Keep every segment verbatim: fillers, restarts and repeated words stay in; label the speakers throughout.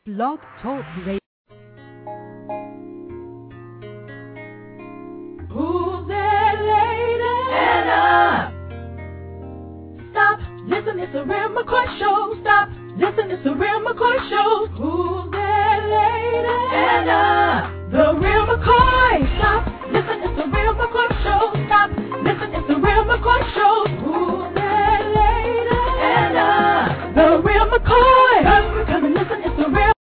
Speaker 1: Blog Talk Radio.
Speaker 2: Who's that lady? Anna! Stop, listen, it's a Real McCoy show. Stop, listen, it's a Real McCoy show. Who's that lady? Anna! The Real McCoy. Stop, listen, it's a Real McCoy show. Stop, listen, it's a Real McCoy show. Who's that lady? Anna! The Real McCoy. Come, come and listen, it's a Real.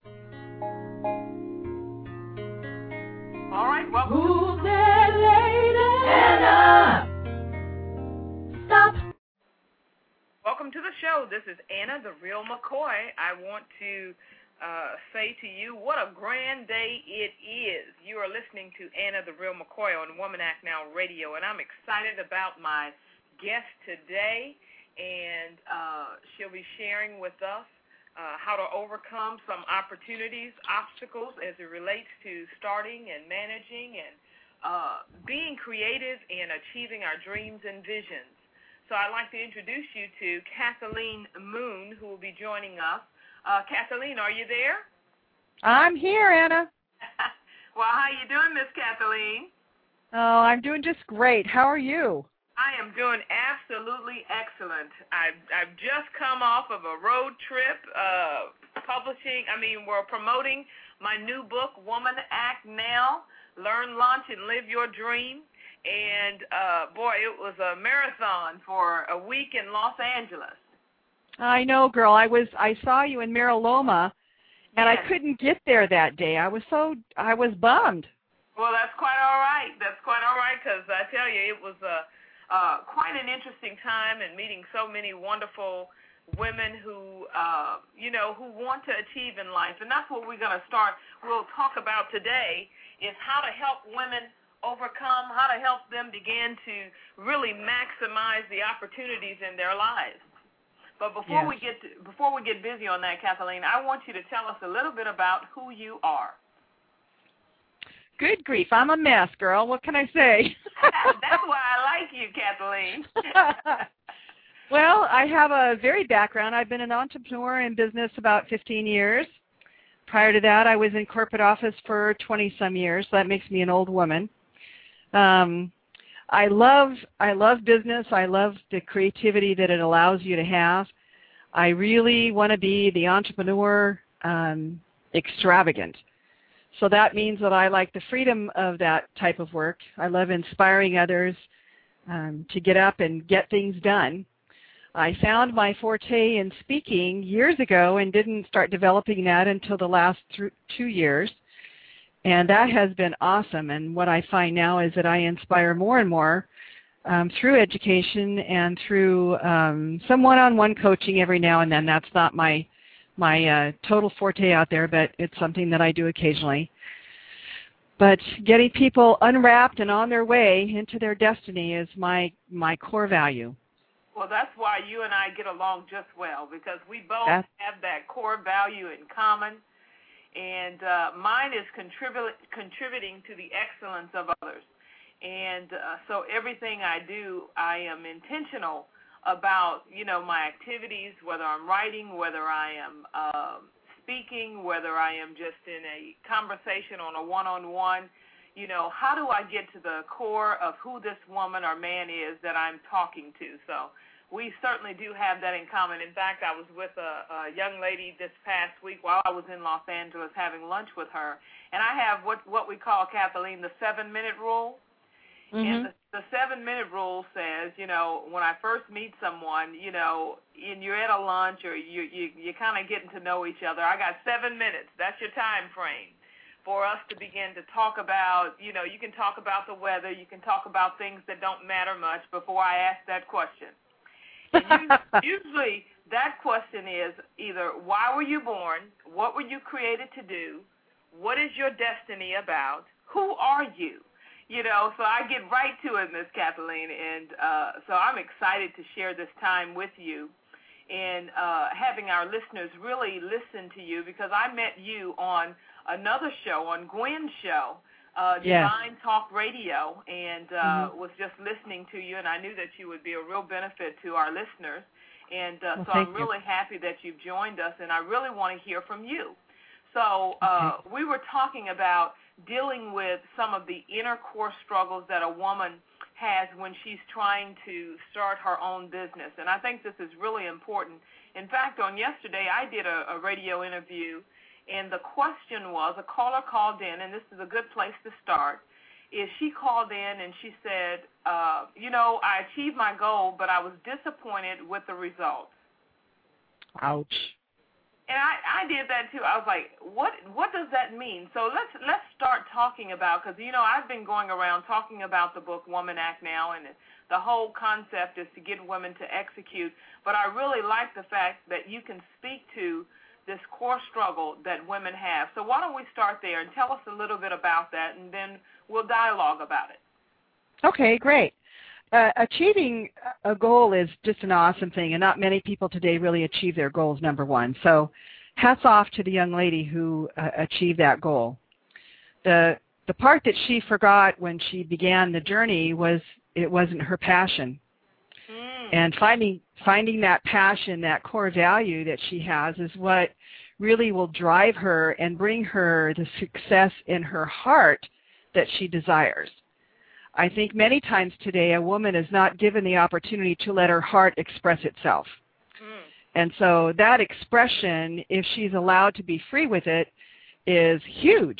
Speaker 3: All right, well,
Speaker 2: who's that lady? Anna! Stop.
Speaker 3: Welcome to the show. This is Anna, the Real McCoy. I want to uh, say to you what a grand day it is. You are listening to Anna, the Real McCoy on Woman Act Now Radio, and I'm excited about my guest today, and uh, she'll be sharing with us Uh, how to overcome some opportunities, obstacles as it relates to starting and managing and uh, being creative and achieving our dreams and visions. So I'd like to introduce you to Kathleen Moon, who will be joining us. Uh, Kathleen, are you there?
Speaker 4: I'm here, Anna.
Speaker 3: Well, how you doing, Miss Kathleen?
Speaker 4: Oh, I'm doing just great. How are you?
Speaker 3: I am doing absolutely excellent. I've, I've just come off of a road trip uh, publishing, I mean, we're promoting my new book, Woman Act Now, Learn, Launch, and Live Your Dream. And, uh, boy, it was a marathon for a week in Los Angeles.
Speaker 4: I know, girl. I was I saw you in Mira Loma, and
Speaker 3: Yes.
Speaker 4: I couldn't get there that day. I was so, I was bummed.
Speaker 3: Well, that's quite all right. That's quite all right because I tell you, it was a Uh, quite an interesting time and meeting so many wonderful women who, uh, you know, who want to achieve in life. And that's what we're going to start. We'll talk about today is how to help women overcome, how to help them begin to really maximize the opportunities in their lives. But before
Speaker 4: Yes.
Speaker 3: we get to, before we get busy on that, Kathleen, I want you to tell us a little bit about who you are.
Speaker 4: Good grief. I'm a mess, girl. What can I say?
Speaker 3: That's why I like you, Kathleen.
Speaker 4: Well, I have a varied background. I've been an entrepreneur in business about fifteen years. Prior to that, I was in corporate office for twenty-some years, so that makes me an old woman. Um, I love I love business. I love the creativity that it allows you to have. I really want to be the entrepreneur um, extravagant. So that means that I like the freedom of that type of work. I love inspiring others um, to get up and get things done. I found my forte in speaking years ago and didn't start developing that until the last th- two years. And that has been awesome. And what I find now is that I inspire more and more um, through education and through um, some one-on-one coaching every now and then. That's not my my uh, total forte out there, but it's something that I do occasionally. But getting people unwrapped and on their way into their destiny is my, my core value.
Speaker 3: Well, that's why you and I get along just well, because we both
Speaker 4: That's
Speaker 3: have that core value in common, and uh, mine is contribu- contributing to the excellence of others. And uh, so everything I do, I am intentional about, you know, my activities, whether I'm writing, whether I am uh, speaking, whether I am just in a conversation on a one-on-one, you know, how do I get to the core of who this woman or man is that I'm talking to? So we certainly do have that in common. In fact, I was with a, a young lady this past week while I was in Los Angeles having lunch with her, and I have what, what we call, Kathleen, the seven-minute rule.
Speaker 4: Mm-hmm.
Speaker 3: And the, the seven-minute rule says, you know, when I first meet someone, you know, and you're at a lunch or you, you, you're kind of getting to know each other, I got seven minutes. That's your time frame for us to begin to talk about, you know, you can talk about the weather, you can talk about things that don't matter much before I ask that question. And usually that question is either why were you born, what were you created to do, what is your destiny about, who are you? You know, so I get right to it, Miss Kathleen, and uh, so I'm excited to share this time with you and uh, having our listeners really listen to you, because I met you on another show, on Gwen's show, uh,
Speaker 4: Yes.
Speaker 3: Divine Talk Radio, and uh,
Speaker 4: Mm-hmm.
Speaker 3: was just listening to you, and I knew that you would be a real benefit to our listeners, and uh,
Speaker 4: Well,
Speaker 3: so
Speaker 4: thank
Speaker 3: I'm
Speaker 4: you.
Speaker 3: really happy that you've joined us, and I really want to hear from you. So uh,
Speaker 4: okay.
Speaker 3: we were talking about dealing with some of the inner core struggles that a woman has when she's trying to start her own business. And I think this is really important. In fact, on yesterday, I did a, a radio interview, and the question was, a caller called in, and this is a good place to start, is she called in and she said, uh, you know, I achieved my goal, but I was disappointed with the results.
Speaker 4: Ouch.
Speaker 3: And I, I did that too. I was like, what what does that mean? So let's let's start talking about, because, you know, I've been going around talking about the book Woman Act Now, and the whole concept is to get women to execute. But I really like the fact that you can speak to this core struggle that women have. So why don't we start there and tell us a little bit about that, and then we'll dialogue about it.
Speaker 4: Okay, great. Uh, achieving a goal is just an awesome thing, and not many people today really achieve their goals, number one. So hats off to the young lady who uh, achieved that goal. The, the part that she forgot when she began the journey was it wasn't her passion.
Speaker 3: Mm.
Speaker 4: And finding, finding that passion, that core value that she has, is what really will drive her and bring her the success in her heart that she desires. I think many times today a woman is not given the opportunity to let her heart express itself.
Speaker 3: Mm.
Speaker 4: And so that expression, if she's allowed to be free with it, is huge.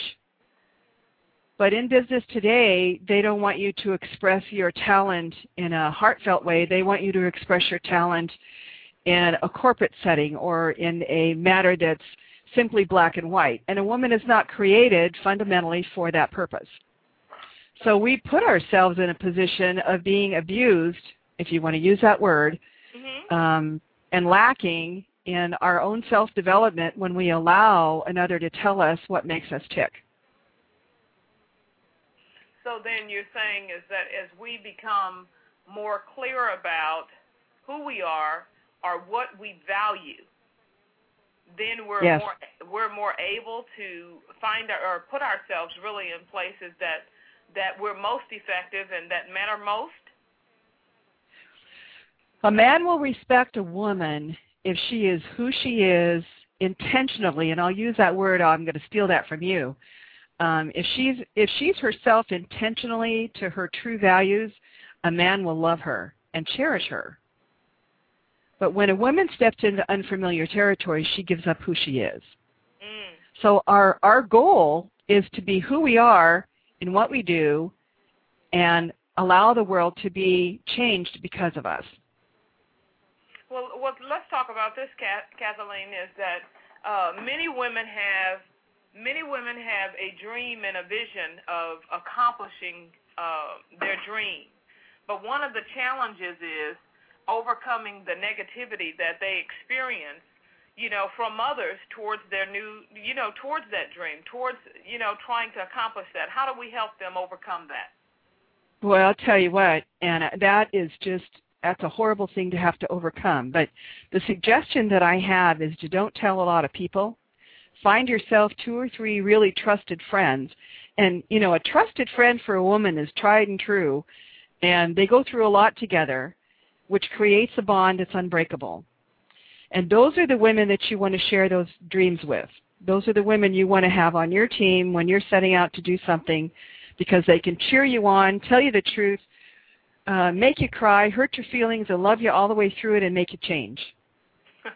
Speaker 4: But in business today, they don't want you to express your talent in a heartfelt way. They want you to express your talent in a corporate setting or in a matter that's simply black and white. And a woman is not created fundamentally for that purpose. So we put ourselves in a position of being abused, if you want to use that word,
Speaker 3: Mm-hmm.
Speaker 4: um, and lacking in our own self-development when we allow another to tell us what makes us tick.
Speaker 3: So then you're saying is that as we become more clear about who we are or what we value, then we're
Speaker 4: Yes.
Speaker 3: more we're more able to find our, or put ourselves really in places that that we're most effective and that matter most?
Speaker 4: A man will respect a woman if she is who she is intentionally, and I'll use that word, I'm going to steal that from you. Um, if she's if she's herself intentionally to her true values, a man will love her and cherish her. But when a woman steps into unfamiliar territory, she gives up who she is.
Speaker 3: Mm.
Speaker 4: So our, our goal is to be who we are in what we do and allow the world to be changed because of us.
Speaker 3: Well, well let's talk about this, Kathleen, is that uh, many women have many women have a dream and a vision of accomplishing uh, their dream. But one of the challenges is overcoming the negativity that they experience, you know, from others towards their new, you know, towards that dream, towards, you know, trying to accomplish that. How do we help them overcome that?
Speaker 4: Well, I'll tell you what, Anna, that is just, that's a horrible thing to have to overcome. But the suggestion that I have is to don't tell a lot of people. Find yourself two or three really trusted friends. And, you know, a trusted friend for a woman is tried and true, and they go through a lot together, which creates a bond that's unbreakable. And those are the women that you want to share those dreams with. Those are the women you want to have on your team when you're setting out to do something, because they can cheer you on, tell you the truth, uh, make you cry, hurt your feelings, and love you all the way through it and make you change. That's,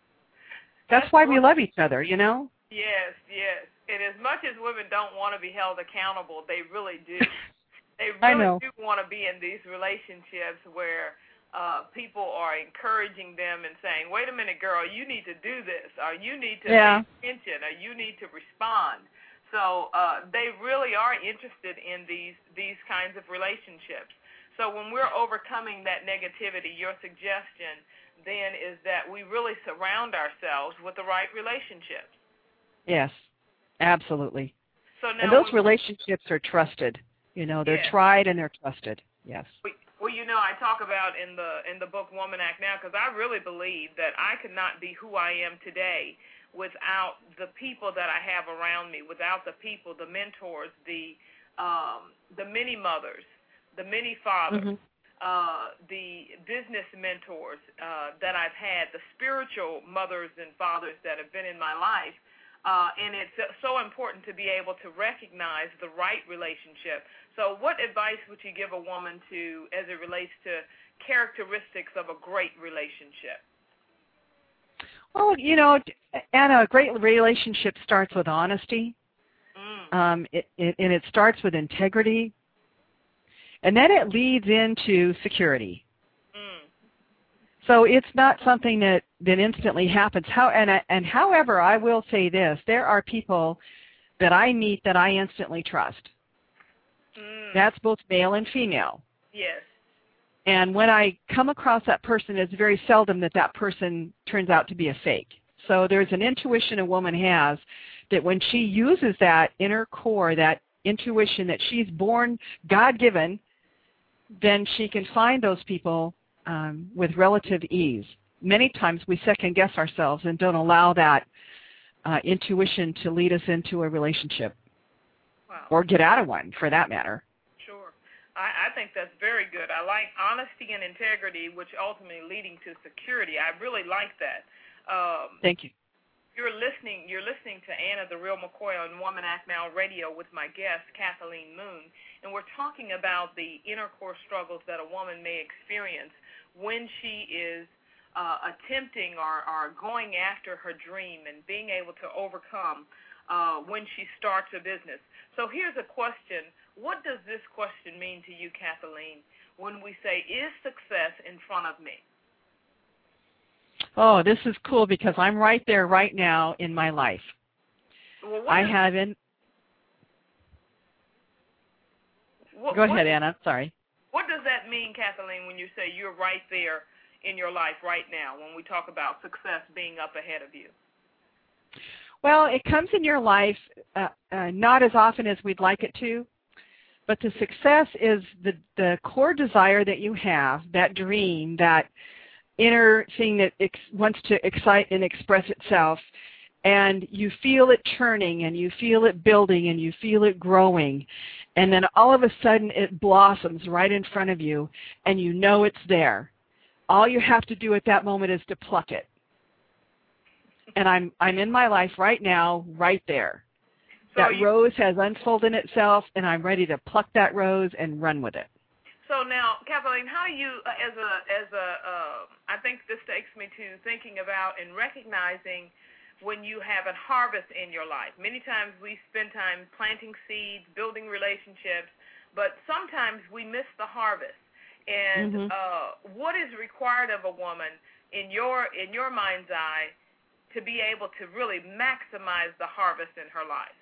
Speaker 4: That's why we love each other, you know?
Speaker 3: Yes, yes. And as much as women don't want to be held accountable, they really do. They really
Speaker 4: I know.
Speaker 3: do want to be in these relationships where Uh, people are encouraging them and saying, wait a minute, girl, you need to do this, or you need to
Speaker 4: yeah.
Speaker 3: pay attention, or you need to respond. So uh, they really are interested in these these kinds of relationships. So when we're overcoming that negativity, your suggestion then is that we really surround ourselves with the right relationships.
Speaker 4: Yes, absolutely.
Speaker 3: So now
Speaker 4: and those
Speaker 3: we,
Speaker 4: relationships are trusted. You know, they're
Speaker 3: yes.
Speaker 4: tried and they're trusted. Yes.
Speaker 3: We, Well, you know, I talk about in the in the book Woman Act Now, because I really believe that I could not be who I am today without the people that I have around me, without the people, the mentors, the um, the many mothers, the many fathers,
Speaker 4: Mm-hmm.
Speaker 3: uh, the business mentors uh, that I've had, the spiritual mothers and fathers that have been in my life. uh, and it's so important to be able to recognize the right relationship. So what advice would you give a woman to as it relates to characteristics of a great relationship?
Speaker 4: Well, you know, Anna, a great relationship starts with honesty, mm. um, it, it, and it starts with integrity, and then it leads into security. So it's not something that, that instantly happens. How and and however, I will say this: there are people that I meet that I instantly trust. Mm. That's both male and female.
Speaker 3: Yes.
Speaker 4: And when I come across that person, it's very seldom that that person turns out to be a fake. So there's an intuition a woman has that when she uses that inner core, that intuition that she's born God-given, then she can find those people Um, with relative ease. Many times we second guess ourselves and don't allow that uh, intuition to lead us into a relationship.
Speaker 3: Wow.
Speaker 4: Or get out of one, for that matter.
Speaker 3: Sure. I, I think that's very good. I like honesty and integrity, which ultimately leading to security. I really like that. Um,
Speaker 4: Thank you.
Speaker 3: You're listening. You're listening to Anna the Real McCoy on Woman Act Now Radio with my guest Kathleen Moon, and we're talking about the inner core struggles that a woman may experience when she is uh, attempting or, or going after her dream and being able to overcome uh, when she starts a business. So here's a question. What does this question mean to you, Kathleen, when we say, is success in front of me?
Speaker 4: Oh, this is cool because I'm right there right now in my life.
Speaker 3: Well,
Speaker 4: I have in...
Speaker 3: What,
Speaker 4: Go ahead,
Speaker 3: what,
Speaker 4: Anna. Sorry.
Speaker 3: What does that mean, Kathleen, when you say you're right there in your life right now when we talk about success being up ahead of you?
Speaker 4: Well, it comes in your life uh, uh, not as often as we'd like it to, but the success is the, the core desire that you have, that dream, that inner thing that ex- wants to excite and express itself, and you feel it churning, and you feel it building, and you feel it growing, and then all of a sudden it blossoms right in front of you, and you know it's there. All you have to do at that moment is to pluck it. And I'm I'm in my life right now, right there. So that you, rose has unfolded itself, and I'm ready to pluck that rose and run with it.
Speaker 3: So now, Kathleen, how do you, uh, as a, as a, uh, I think this takes me to thinking about and recognizing when you have a harvest in your life. Many times we spend time planting seeds, building relationships, but sometimes we miss the harvest. And mm-hmm. uh, what is required of a woman in your in your mind's eye to be able to really maximize the harvest in her life?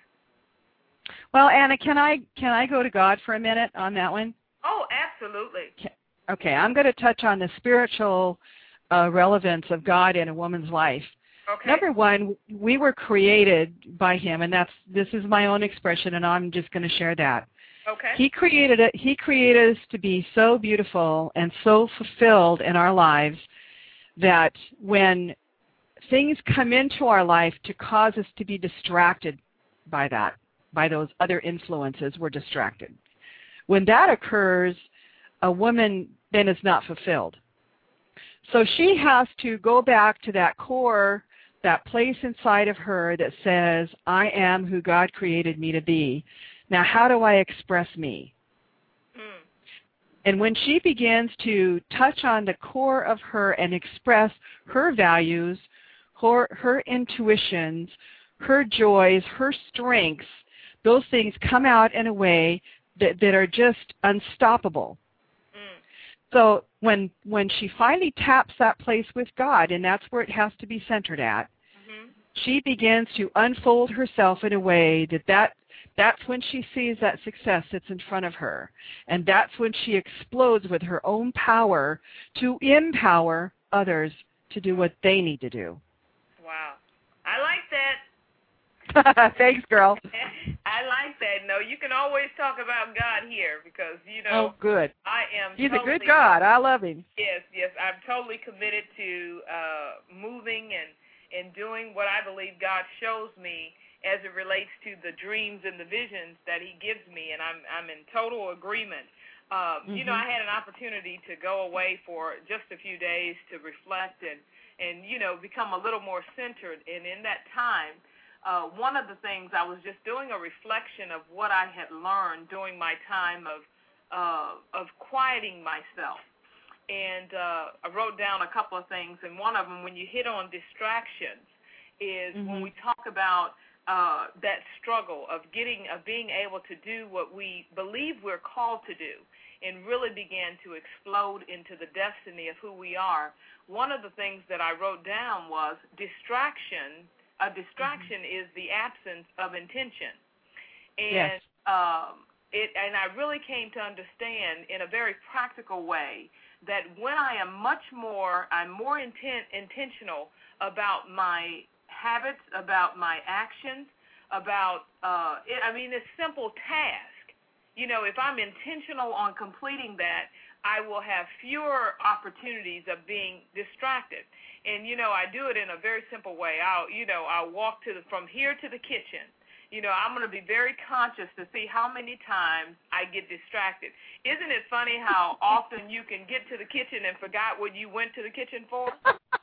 Speaker 4: Well, Anna, can I can I go to God for a minute on that one?
Speaker 3: Oh, absolutely.
Speaker 4: Okay, I'm going to touch on the spiritual uh, relevance of God in a woman's life.
Speaker 3: Okay.
Speaker 4: Number one, we were created by Him, and that's this is my own expression, and I'm just going to share that.
Speaker 3: Okay.
Speaker 4: He created it. He created us to be so beautiful and so fulfilled in our lives that when things come into our life to cause us to be distracted by that, by those other influences, we're distracted. When that occurs, a woman then is not fulfilled. So she has to go back to that core, that place inside of her that says, I am who God created me to be. Now, how do I express me? Mm. And when she begins to touch on the core of her and express her values, her, her intuitions, her joys, her strengths, those things come out in a way that, that are just unstoppable. Mm. So when when she finally taps that place with God, and that's where it has to be centered at, mm-hmm. she begins to unfold herself in a way that, that that's when she sees that success that's in front of her. And that's when she explodes with her own power to empower others to do what they need to do.
Speaker 3: Wow. I like that.
Speaker 4: Thanks, girl.
Speaker 3: I like that. No, you can always talk about God here because, you know,
Speaker 4: oh, good.
Speaker 3: I am
Speaker 4: He's
Speaker 3: totally,
Speaker 4: a good God. I love Him.
Speaker 3: Yes, yes. I'm totally committed to uh, moving and, and doing what I believe God shows me as it relates to the dreams and the visions that He gives me, and I'm I'm in total agreement. Um, mm-hmm. You know, I had an opportunity to go away for just a few days to reflect and, and you know, become a little more centered, and in that time, uh, one of the things I was just doing a reflection of what I had learned during my time of uh, of quieting myself. And uh, I wrote down a couple of things, and one of them, when you hit on distractions, is mm-hmm. when we talk about uh, that struggle of getting, of being able to do what we believe we're called to do, and really began to explode into the destiny of who we are. One of the things that I wrote down was distraction. A distraction mm-hmm. is the absence of intention, and yes. um, it. And I really came to understand in a very practical way that when I am much more, I'm more intent, intentional about my habits, about my actions, about, uh, it, I mean, it's simple task. You know, if I'm intentional on completing that, I will have fewer opportunities of being distracted. And, you know, I do it in a very simple way. I'll, you know, I'll walk to the, from here to the kitchen. You know, I'm going to be very conscious to see how many times I get distracted. Isn't it funny how often you can get to the kitchen and forgot what you went to the kitchen for?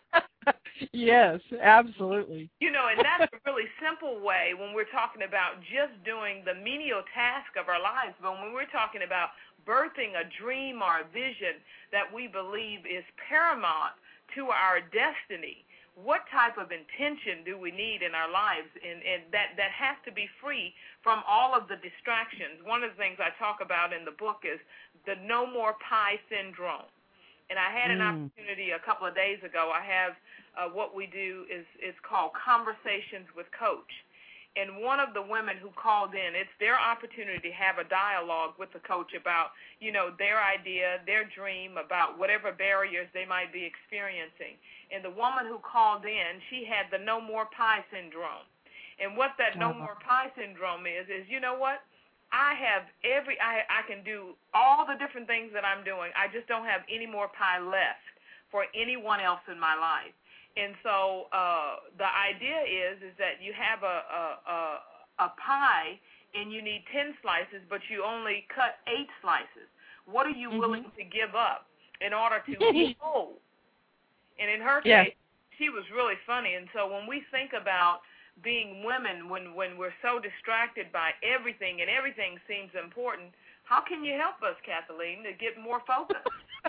Speaker 4: Yes, absolutely.
Speaker 3: You know, and that's a really simple way when we're talking about just doing the menial task of our lives. But when we're talking about birthing a dream or a vision that we believe is paramount to our destiny, what type of intention do we need in our lives? And, and that, that has to be free from all of the distractions. One of the things I talk about in the book is the no more pie syndrome. And I had an mm. opportunity a couple of days ago. I have uh, what we do is, is called Conversations with Coach. And one of the women who called in, it's their opportunity to have a dialogue with the coach about, you know, their idea, their dream, about whatever barriers they might be experiencing. And the woman who called in, she had the no more pie syndrome. And what that no more pie syndrome is, is, you know what? I have every, I, I can do all the different things that I'm doing. I just don't have any more pie left for anyone else in my life. And so uh, the idea is is that you have a, a, a, a pie and you need ten slices, but you only cut eight slices. What are you mm-hmm. willing to give up in order to be whole? And in her case, yeah. she was really funny. And so when we think about being women, when, when we're so distracted by everything and everything seems important, how can you help us, Kathleen, to get more focused?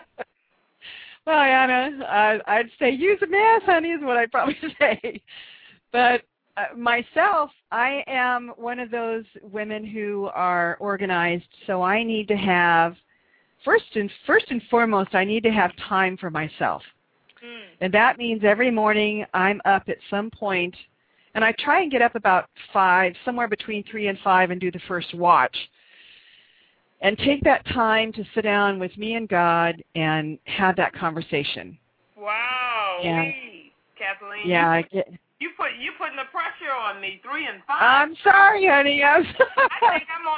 Speaker 4: Well, Anna, uh, I'd say use a math, honey, is what I'd probably say. But uh, myself, I am one of those women who are organized, so I need to have, first and, first and foremost, I need to have time for myself. Mm. And that means every morning I'm up at some point, and I try and get up about five, somewhere between three and five, and do the first watch. And take that time to sit down with me and God and have that conversation.
Speaker 3: Wow,
Speaker 4: and,
Speaker 3: me, Kathleen.
Speaker 4: Yeah, I get.
Speaker 3: You put you putting the pressure on me. Three and five.
Speaker 4: I'm sorry, honey. I'm sorry.
Speaker 3: I think I'm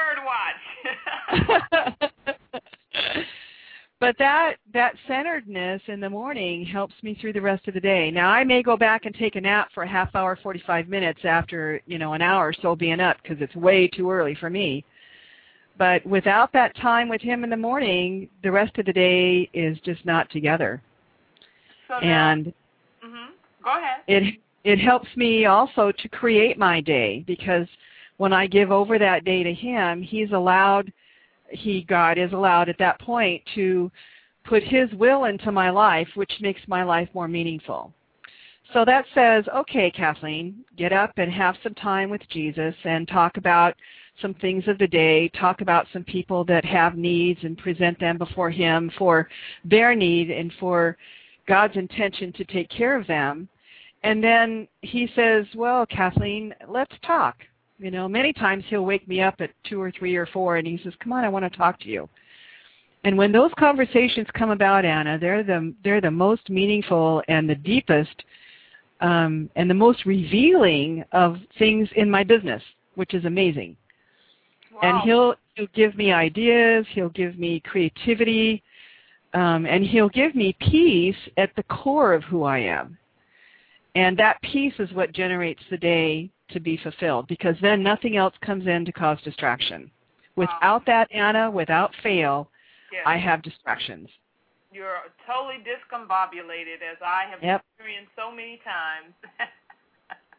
Speaker 3: on the third watch.
Speaker 4: But that that centeredness in the morning helps me through the rest of the day. Now I may go back and take a nap for a half hour, forty-five minutes after you know an hour or so being up because it's way too early for me. But without that time with him in the morning, the rest of the day is just not together.
Speaker 3: So now,
Speaker 4: and
Speaker 3: mm-hmm. Go ahead.
Speaker 4: It it helps me also to create my day because when I give over that day to him, he's allowed, he, God is allowed at that point to put his will into my life, which makes my life more meaningful. So that says, okay, Kathleen, get up and have some time with Jesus and talk about some things of the day, talk about some people that have needs and present them before him for their need and for God's intention to take care of them. And then he says, well, Kathleen, let's talk. You know, many times he'll wake me up at two or three or four and he says, come on, I want to talk to you. And when those conversations come about, Anna, they're the, they're the most meaningful and the deepest um, and the most revealing of things in my business, which is amazing.
Speaker 3: Wow.
Speaker 4: And he'll, he'll give me ideas, he'll give me creativity, um, and he'll give me peace at the core of who I am. And that peace is what generates the day to be fulfilled, because then nothing else comes in to cause distraction. Without wow. that, Anna, without fail, yes. I have distractions.
Speaker 3: You're totally discombobulated, as I have
Speaker 4: yep.
Speaker 3: experienced so many times.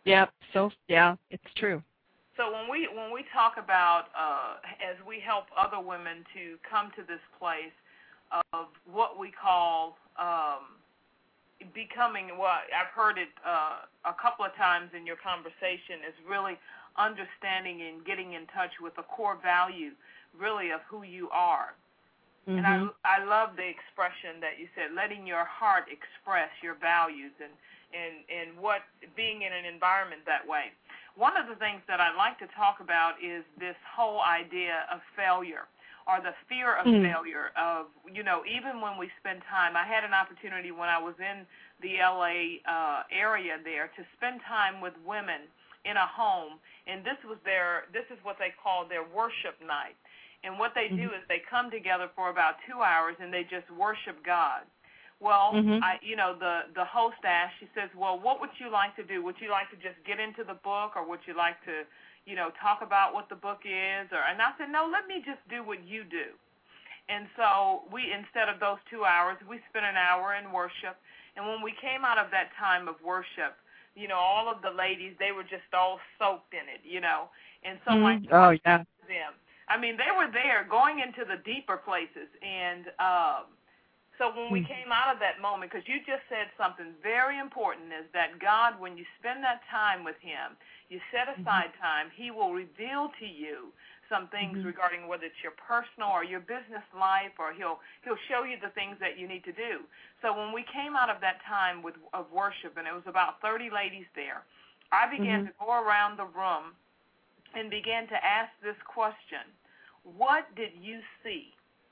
Speaker 4: Yep. So yeah, it's true.
Speaker 3: So when we when we talk about uh, as we help other women to come to this place of what we call um, becoming, well, I've heard it uh, a couple of times in your conversation, is really understanding and getting in touch with the core value, really, of who you are. Mm-hmm. And I I love the expression that you said, letting your heart express your values and and and what being in an environment that way. One of the things that I'd like to talk about is this whole idea of failure, or the fear of mm. failure, of, you know, even when we spend time. I had an opportunity when I was in the L A uh, area there to spend time with women in a home, and this was their, this is what they call their worship night. And what they mm-hmm. do is they come together for about two hours and they just worship God. Well, mm-hmm. I, you know, the, the host asked, she says, well, what would you like to do? Would you like to just get into the book, or would you like to, you know, talk about what the book is? Or, and I said, no, let me just do what you do. And so we, instead of those two hours, we spent an hour in worship. And when we came out of that time of worship, you know, all of the ladies, they were just all soaked in it, you know. And so mm-hmm. I
Speaker 4: oh, yeah.
Speaker 3: them. I mean, they were there going into the deeper places. And um, so when we came out of that moment, because you just said something very important, is that God, when you spend that time with him, you set aside mm-hmm. time, he will reveal to you some things mm-hmm. regarding whether it's your personal or your business life, or he'll he'll show you the things that you need to do. So when we came out of that time with of worship, and it was about thirty ladies there, I began mm-hmm. to go around the room and began to ask this question: what did you see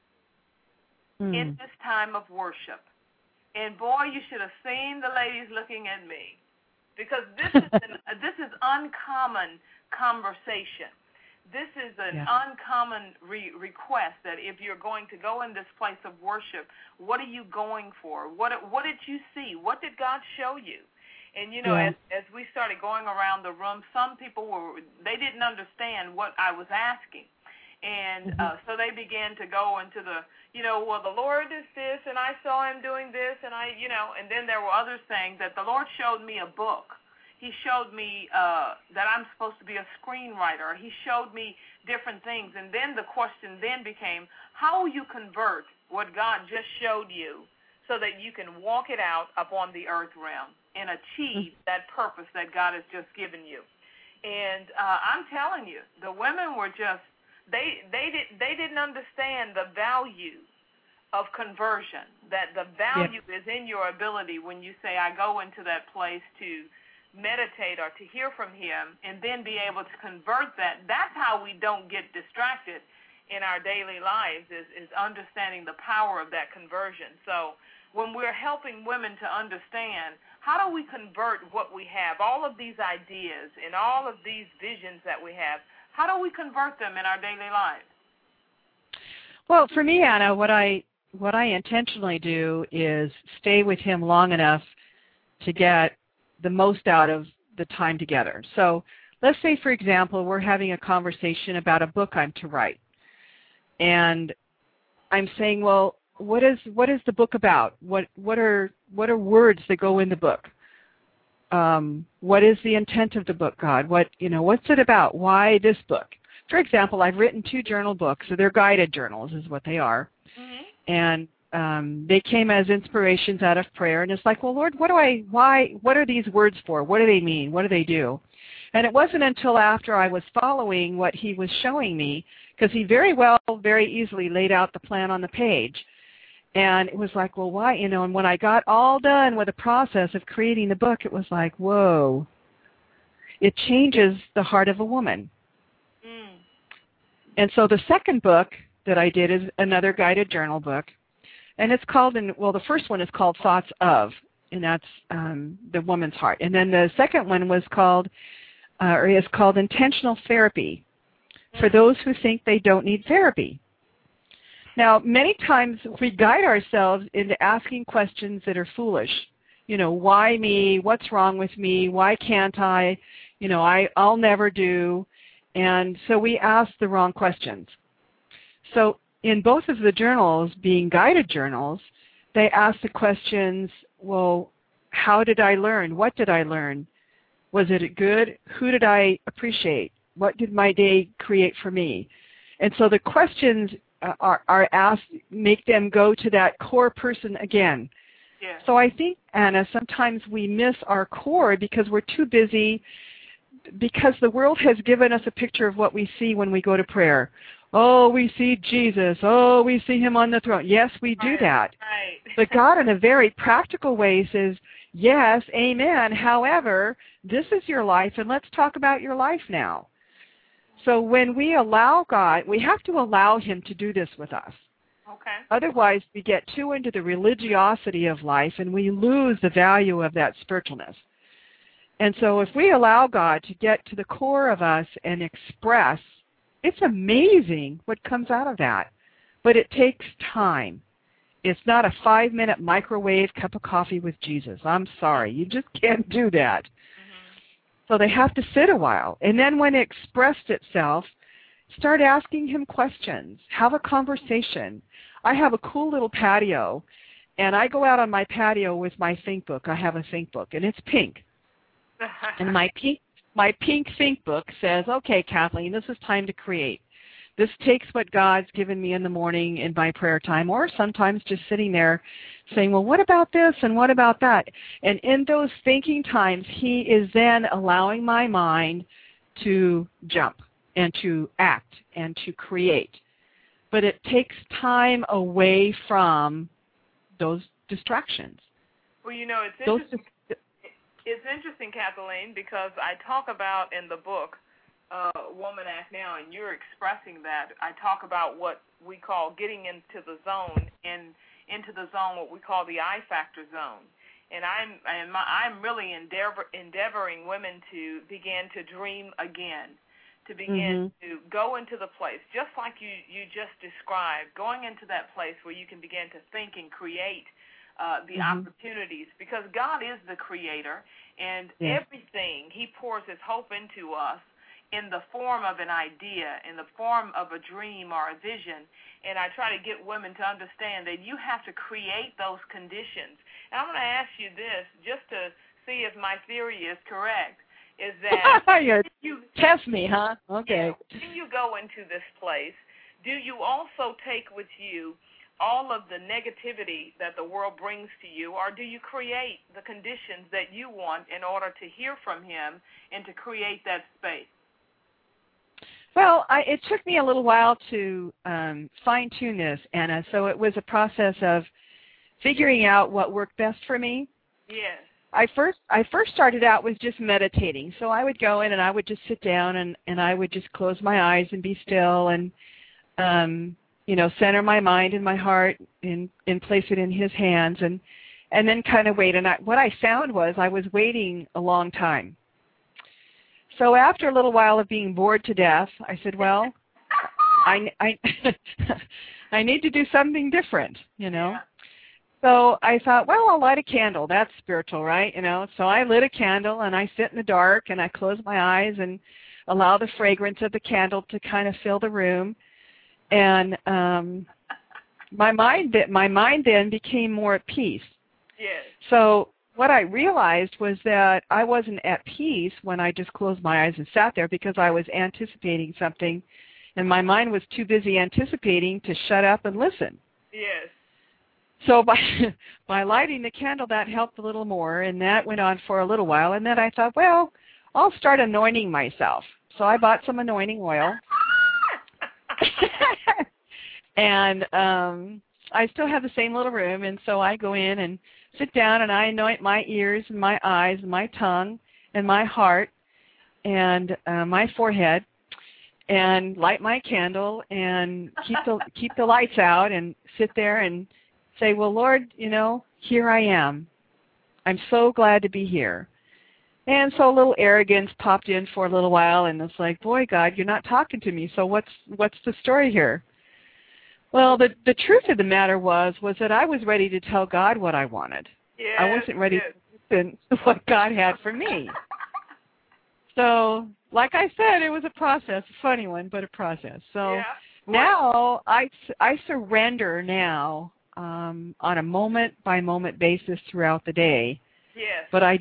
Speaker 3: mm. in this time of worship? And boy, you should have seen the ladies looking at me, because this is an, this is uncommon conversation. This is an yeah. uncommon re- request, that if you're going to go in this place of worship, what are you going for? What what did you see? What did God show you? And, you know, yeah. as, as we started going around the room, some people were, they didn't understand what I was asking. And mm-hmm. uh, so they began to go into the, you know, well, the Lord is this, and I saw him doing this, and I, you know, and then there were others saying that the Lord showed me a book. He showed me uh, that I'm supposed to be a screenwriter. He showed me different things. And then the question then became, how will you convert what God just showed you so that you can walk it out upon the earth realm and achieve that purpose that God has just given you? And uh, I'm telling you, the women were just, they they did they didn't understand the value of conversion, that the value yeah. is in your ability when you say, I go into that place to meditate or to hear from him, and then be able to convert that. That's how we don't get distracted in our daily lives, is, is understanding the power of that conversion. So when we're helping women to understand, how do we convert what we have, all of these ideas and all of these visions that we have, how do we convert them in our daily lives?
Speaker 4: Well, for me, Anna, what I what I intentionally do is stay with him long enough to get the most out of the time together. So let's say, for example, we're having a conversation about a book I'm to write. And I'm saying, well, what is what is the book about? What what are what are words that go in the book? Um, what is the intent of the book, God? What you know, what's it about? Why this book? For example, I've written two journal books, so they're guided journals is what they are. Mm-hmm. And Um, they came as inspirations out of prayer, and it's like, well, Lord, what do I, why, what are these words for? What do they mean? What do they do? And it wasn't until after I was following what he was showing me, because he very well, very easily laid out the plan on the page. And it was like, well, why, you know, and when I got all done with the process of creating the book, it was like, whoa, it changes the heart of a woman. Mm. And so the second book that I did is another guided journal book. And it's called, in, well, the first one is called Thoughts of, and that's um, the woman's heart. And then the second one was called, uh, or is called Intentional Therapy, for those who think they don't need therapy. Now, many times we guide ourselves into asking questions that are foolish. You know, why me? What's wrong with me? Why can't I? You know, I, I'll never do. And so we ask the wrong questions. So in both of the journals, being guided journals, they ask the questions, well, how did I learn? What did I learn? Was it good? Who did I appreciate? What did my day create for me? And so the questions uh, are, are asked, make them go to that core person again.
Speaker 3: Yeah.
Speaker 4: So I think, Anna, sometimes we miss our core because we're too busy, because the world has given us a picture of what we see when we go to prayer. Oh, we see Jesus. Oh, we see him on the throne. Yes, we do
Speaker 3: right,
Speaker 4: that.
Speaker 3: Right.
Speaker 4: But God, in a very practical way, says, yes, amen. However, this is your life, and let's talk about your life now. So when we allow God, we have to allow him to do this with us.
Speaker 3: Okay.
Speaker 4: Otherwise, we get too into the religiosity of life, and we lose the value of that spiritualness. And so if we allow God to get to the core of us and express, it's amazing what comes out of that. But it takes time. It's not a five-minute microwave cup of coffee with Jesus. I'm sorry. You just can't do that. Mm-hmm. So they have to sit a while. And then when it expressed itself, start asking him questions. Have a conversation. I have a cool little patio, and I go out on my patio with my Think Book. I have a Think Book, and it's pink. And my pink, my pink Think Book says, okay, Kathleen, this is time to create. This takes what God's given me in the morning in my prayer time, or sometimes just sitting there saying, well, what about this and what about that? And in those thinking times, he is then allowing my mind to jump and to act and to create. But it takes time away from those distractions.
Speaker 3: Well, you know, it's
Speaker 4: those
Speaker 3: interesting. It's interesting, Kathleen, because I talk about in the book, uh, Woman Act Now, and you're expressing that. I talk about what we call getting into the zone, and into the zone what we call the I factor zone. And I'm and my, I'm really endeavor, endeavoring women to begin to dream again, to begin mm-hmm. to go into the place, just like you, you just described, going into that place where you can begin to think and create Uh, the mm-hmm. opportunities, because God is the creator, and yes. everything, he pours his hope into us in the form of an idea, in the form of a dream or a vision. And I try to get women to understand that you have to create those conditions. And I'm going to ask you this, just to see if my theory is correct, is that
Speaker 4: you test me, huh? Okay.
Speaker 3: You know, when you go into this place, do you also take with you all of the negativity that the world brings to you, or do you create the conditions that you want in order to hear from him and to create that space?
Speaker 4: Well, I, it took me a little while to um, fine-tune this, Anna, so it was a process of figuring out what worked best for me.
Speaker 3: Yes.
Speaker 4: I first I first started out with just meditating, so I would go in and I would just sit down and, and I would just close my eyes and be still and um you know, center my mind and my heart and, and place it in his hands and, and then kind of wait. And I, what I found was I was waiting a long time. So after a little while of being bored to death, I said, well, I, I, I need to do something different, you know.
Speaker 3: Yeah.
Speaker 4: So I thought, well, I'll light a candle. That's spiritual, right? You know. So I lit a candle and I sit in the dark and I close my eyes and allow the fragrance of the candle to kind of fill the room. And um, my mind, my mind then became more at peace.
Speaker 3: Yes.
Speaker 4: So what I realized was that I wasn't at peace when I just closed my eyes and sat there because I was anticipating something, and my mind was too busy anticipating to shut up and listen.
Speaker 3: Yes.
Speaker 4: So by by lighting the candle, that helped a little more, and that went on for a little while. And then I thought, well, I'll start anointing myself. So I bought some anointing oil. And um, I still have the same little room, and so I go in and sit down and I anoint my ears and my eyes and my tongue and my heart and uh, my forehead and light my candle and keep the keep the lights out and sit there and say, well, Lord, you know, here I am. I'm so glad to be here. And so a little arrogance popped in for a little while, and it's like, boy, God, you're not talking to me, so what's what's the story here? Well, the the truth of the matter was was that I was ready to tell God what I wanted.
Speaker 3: Yes,
Speaker 4: I wasn't ready
Speaker 3: yes.
Speaker 4: to listen to what God had for me. So, like I said, it was a process, a funny one, but a process. So
Speaker 3: yeah.
Speaker 4: now I, I surrender now um, on a moment-by-moment basis throughout the day.
Speaker 3: Yes.
Speaker 4: But I do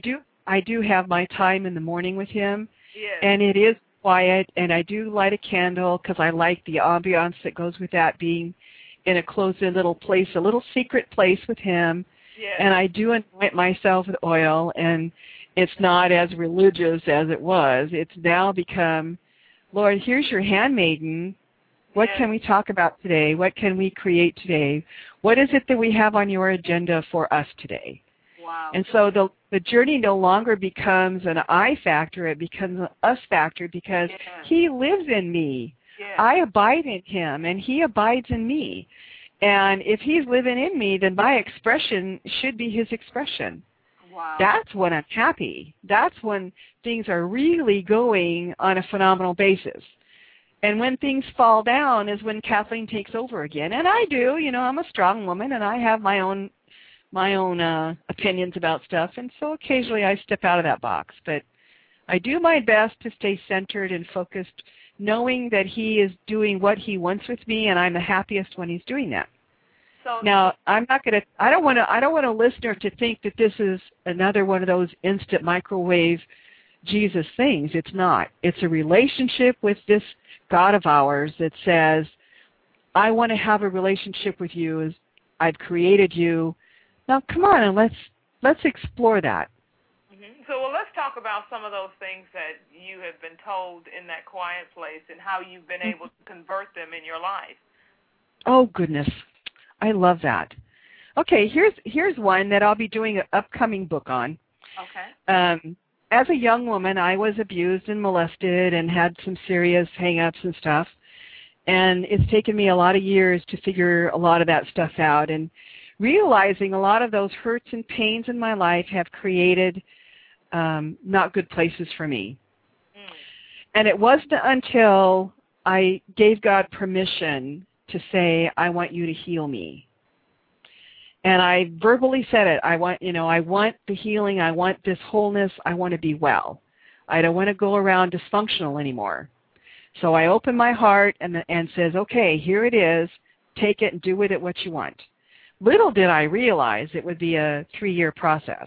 Speaker 4: I do have my time in the morning with him,
Speaker 3: Yes.
Speaker 4: and it is quiet, and I do light a candle because I like the ambiance that goes with that, being in a closed-in little place, a little secret place with him.
Speaker 3: Yes.
Speaker 4: And I do anoint myself with oil, and it's not as religious as it was. It's now become, Lord, here's your handmaiden. What
Speaker 3: Yes.
Speaker 4: can we talk about today? What can we create today? What is it that we have on your agenda for us today?
Speaker 3: Wow.
Speaker 4: And so the the journey no longer becomes an I factor, it becomes an us factor because
Speaker 3: Yes.
Speaker 4: he lives in me.
Speaker 3: Yes.
Speaker 4: I abide in him, and he abides in me. And if he's living in me, then my expression should be his expression.
Speaker 3: Wow.
Speaker 4: That's when I'm happy. That's when things are really going on a phenomenal basis. And when things fall down is when Kathleen takes over again. And I do, you know, I'm a strong woman, and I have my own my own uh, opinions about stuff. And so occasionally I step out of that box. But I do my best to stay centered and focused, knowing that he is doing what he wants with me, and I'm the happiest when he's doing that.
Speaker 3: So
Speaker 4: Now, I'm not going to, I don't want to, I don't want a listener to think that this is another one of those instant microwave Jesus things. It's not. It's a relationship with this God of ours that says, I want to have a relationship with you as I've created you. Now, come on, and let's let's explore that.
Speaker 3: Mm-hmm. So, well, let's talk about some of those things that you have been told in that quiet place and how you've been able to convert them in your life.
Speaker 4: Oh, goodness. I love that. Okay, here's here's one that I'll be doing an upcoming book on.
Speaker 3: Okay.
Speaker 4: Um, as a young woman, I was abused and molested and had some serious hang-ups and stuff. And it's taken me a lot of years to figure a lot of that stuff out. And realizing a lot of those hurts and pains in my life have created um, not good places for me. Mm. And it wasn't until I gave God permission to say, I want you to heal me. And I verbally said it. I want, you know, I want the healing. I want this wholeness. I want to be well. I don't want to go around dysfunctional anymore. So I open my heart and, and says, okay, here it is. Take it and do with it what you want. Little did I realize it would be a three-year process.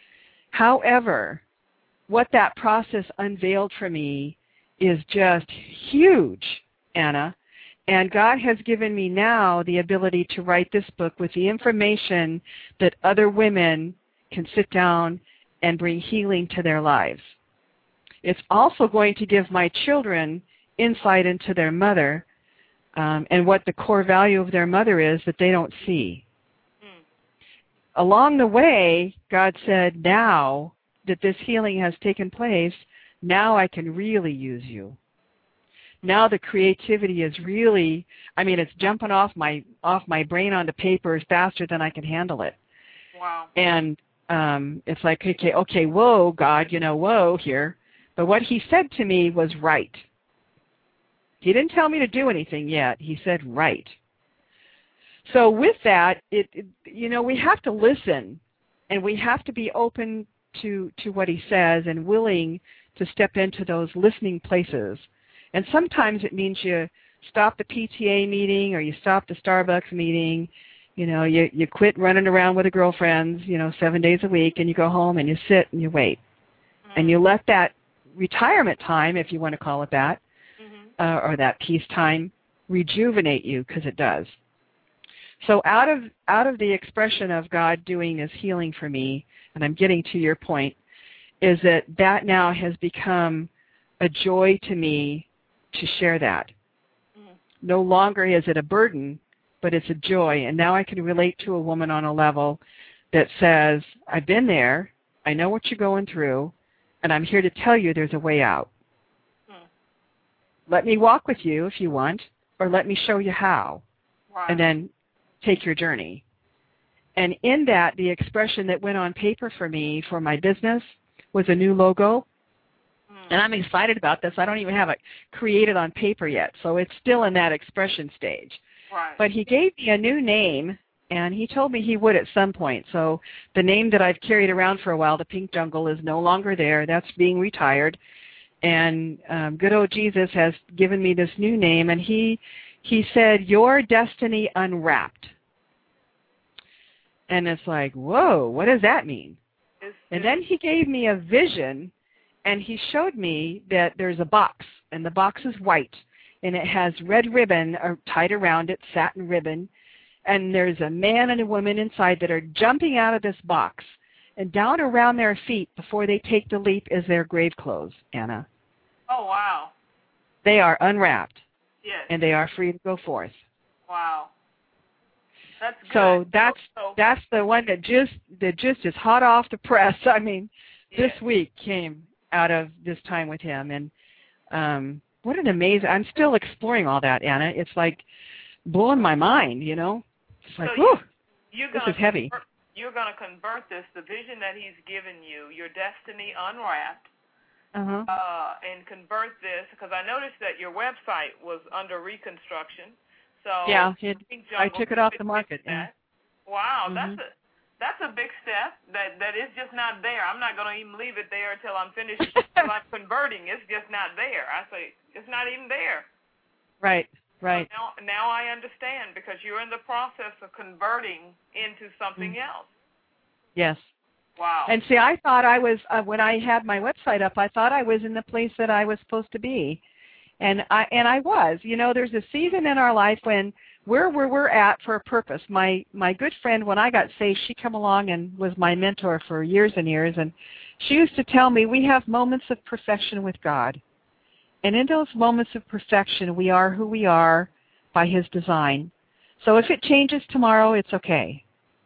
Speaker 4: However, what that process unveiled for me is just huge, Anna. And God has given me now the ability to write this book with the information that other women can sit down and bring healing to their lives. It's also going to give my children insight into their mother um, and what the core value of their mother is that they don't see. Along the way, God said, now that this healing has taken place, now I can really use you. Now the creativity is really, I mean, it's jumping off my off my brain onto paper faster than I can handle it.
Speaker 3: Wow.
Speaker 4: And um, it's like, okay, okay, whoa, God, you know, whoa here. But what he said to me was right. He didn't tell me to do anything yet. He said right. So with that, it, it, you know, we have to listen, and we have to be open to, to what he says and willing to step into those listening places. And sometimes it means you stop the P T A meeting or you stop the Starbucks meeting, you know, you, you quit running around with the girlfriends, you know, seven days a week, and you go home and you sit and you wait. Mm-hmm. And you let that retirement time, if you want to call it that, mm-hmm. uh, or that peace time, rejuvenate you, because it does. So out of out of the expression of God doing this healing for me, and I'm getting to your point, is that that now has become a joy to me to share that. Mm-hmm. No longer is it a burden, but it's a joy. And now I can relate to a woman on a level that says, I've been there, I know what you're going through, and I'm here to tell you there's a way out. Mm-hmm. Let me walk with you if you want, or let me show you how. Wow. And then take your journey. And in that, the expression that went on paper for me for my business was a new logo. Mm. And I'm excited about this. I don't even have it created on paper yet, so it's still in that expression stage.
Speaker 3: Right.
Speaker 4: But he gave me a new name, and he told me he would at some point. So the name that I've carried around for a while, the Pink Jungle, is no longer there. That's being retired. And um, good old Jesus has given me this new name, and he He said, your destiny unwrapped. And it's like, whoa, what does that mean? And then he gave me a vision, and he showed me that there's a box, and the box is white, and it has red ribbon tied around it, satin ribbon, and there's a man and a woman inside that are jumping out of this box, and down around their feet before they take the leap is their grave clothes, Anna.
Speaker 3: Oh, wow.
Speaker 4: They are unwrapped.
Speaker 3: Yes.
Speaker 4: And they are free to go forth.
Speaker 3: Wow. That's good.
Speaker 4: So that's
Speaker 3: so,
Speaker 4: that's the one that just that just is hot off the press. I mean,
Speaker 3: yes.
Speaker 4: this week came out of this time with him, and um, what an amazing! I'm still exploring all that, Anna. It's like blowing my mind, you know. It's like,
Speaker 3: so
Speaker 4: whew,
Speaker 3: you,
Speaker 4: this is heavy.
Speaker 3: Convert, you're going to convert this, the vision that he's given you, your destiny unwrapped,
Speaker 4: uh-huh.
Speaker 3: uh, and convert this, because I noticed that your website was under reconstruction. So
Speaker 4: yeah, it, I took it off the market. Yeah.
Speaker 3: Wow,
Speaker 4: mm-hmm.
Speaker 3: that's a that's a big step. That that is just not there. I'm not going to even leave it there until I'm finished. Until I'm converting. It's just not there. I say it's not even there.
Speaker 4: Right, right.
Speaker 3: So now, now I understand, because you're in the process of converting into something
Speaker 4: mm-hmm.
Speaker 3: else.
Speaker 4: Yes.
Speaker 3: Wow.
Speaker 4: And see, I thought I was uh, when I had my website up, I thought I was in the place that I was supposed to be. And I and I was, you know, there's a season in our life when we're where we're at for a purpose. My my good friend, when I got saved, she came along and was my mentor for years and years, and she used to tell me we have moments of perfection with God. And in those moments of perfection, we are who we are by His design. So if it changes tomorrow, it's okay.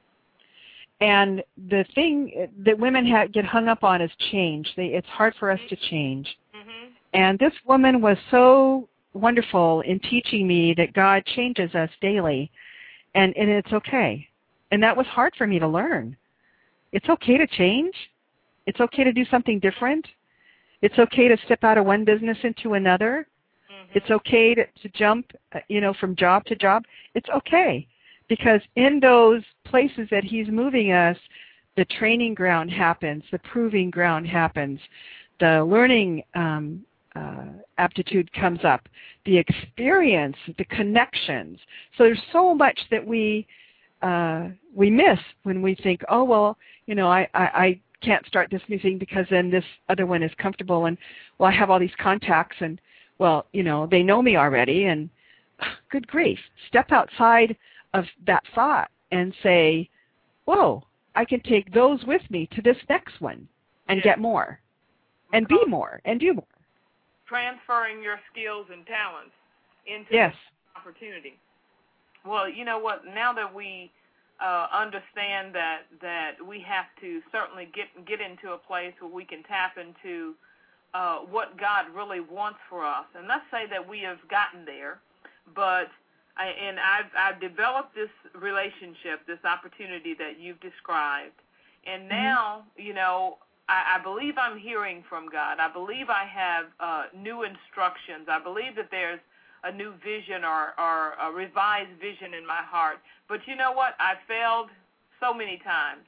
Speaker 4: And the thing that women have, get hung up on is change. They, it's hard for us to change. And this woman was so wonderful in teaching me that God changes us daily, and, and it's okay. And that was hard for me to learn. It's okay to change. It's okay to do something different. It's okay to step out of one business into another. Mm-hmm. It's okay to, to jump, you know, from job to job. It's okay, because in those places that He's moving us, the training ground happens, the proving ground happens, the learning um, Uh, aptitude comes up, the experience, the connections. So there's so much that we uh, we miss when we think, oh, well, you know, I, I, I can't start this new thing because then this other one is comfortable, and, well, I have all these contacts, and, well, you know, they know me already, and good grief, step outside of that thought and say, whoa, I can take those with me to this next one and
Speaker 3: yes.
Speaker 4: get more and be more and do more.
Speaker 3: Transferring your skills and talents into
Speaker 4: yes.
Speaker 3: opportunity. Well, you know what? Now that we uh, understand that that we have to certainly get get into a place where we can tap into uh, what God really wants for us, and let's say that we have gotten there, but I, and I've I've developed this relationship, this opportunity that you've described, and now mm-hmm. you know. I believe I'm hearing from God. I believe I have uh, new instructions. I believe that there's a new vision or, or a revised vision in my heart. But you know what? I failed so many times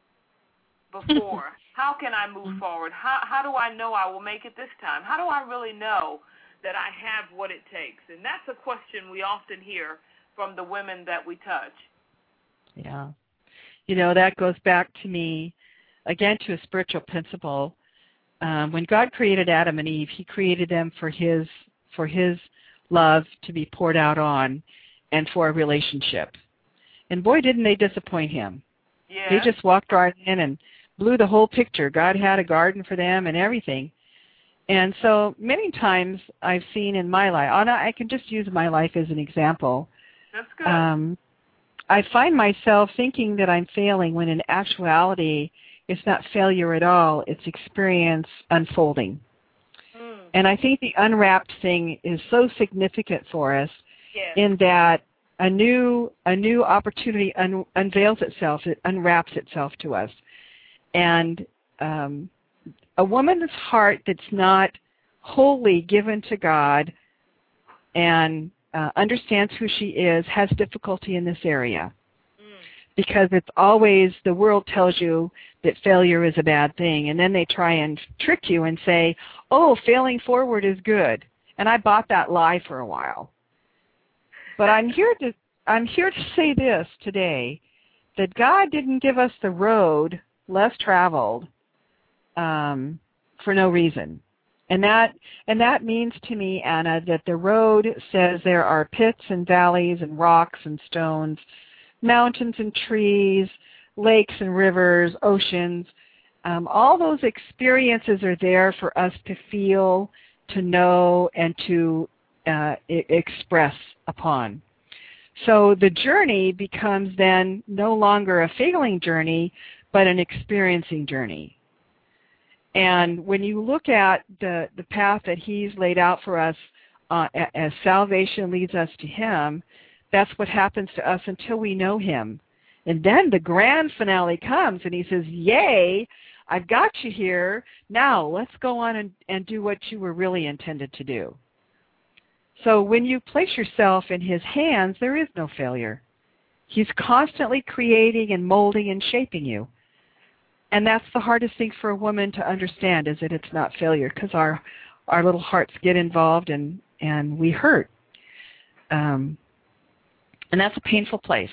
Speaker 3: before. How can I move forward? How, how do I know I will make it this time? How do I really know that I have what it takes? And that's a question we often hear from the women that we touch.
Speaker 4: Yeah. You know, that goes back to me, again, to a spiritual principle. Um, when God created Adam and Eve, He created them for His for His love to be poured out on, and for a relationship. And boy, didn't they disappoint Him.
Speaker 3: Yeah.
Speaker 4: They just walked right in and blew the whole picture. God had a garden for them and everything. And so many times I've seen in my life, Anna, I can just use my life as an example.
Speaker 3: That's good.
Speaker 4: Um, I find myself thinking that I'm failing when in actuality it's not failure at all. It's experience unfolding. Mm. And I think the unwrapped thing is so significant for us
Speaker 3: yes.
Speaker 4: in that a new a new opportunity un, unveils itself, it unwraps itself to us. And um, a woman's heart that's not wholly given to God and uh, understands who she is has difficulty in this area. Because it's always, the world tells you that failure is a bad thing, and then they try and trick you and say, oh, failing forward is good. And I bought that lie for a while. But I'm here to I'm here to say this today, that God didn't give us the road less traveled um, for no reason. And that and that means to me, Anna, that the road says there are pits and valleys and rocks and stones, mountains and trees, lakes and rivers, oceans. Um, all those experiences are there for us to feel, to know, and to uh, I- express upon. So the journey becomes then no longer a feeling journey, but an experiencing journey. And when you look at the, the path that he's laid out for us uh, as salvation leads us to him, that's what happens to us until we know him. And then the grand finale comes and he says, yay, I've got you here. Now let's go on and, and do what you were really intended to do. So when you place yourself in his hands, there is no failure. He's constantly creating and molding and shaping you. And that's the hardest thing for a woman to understand, is that it's not failure, because our our little hearts get involved and, and we hurt. Um, and that's a painful place.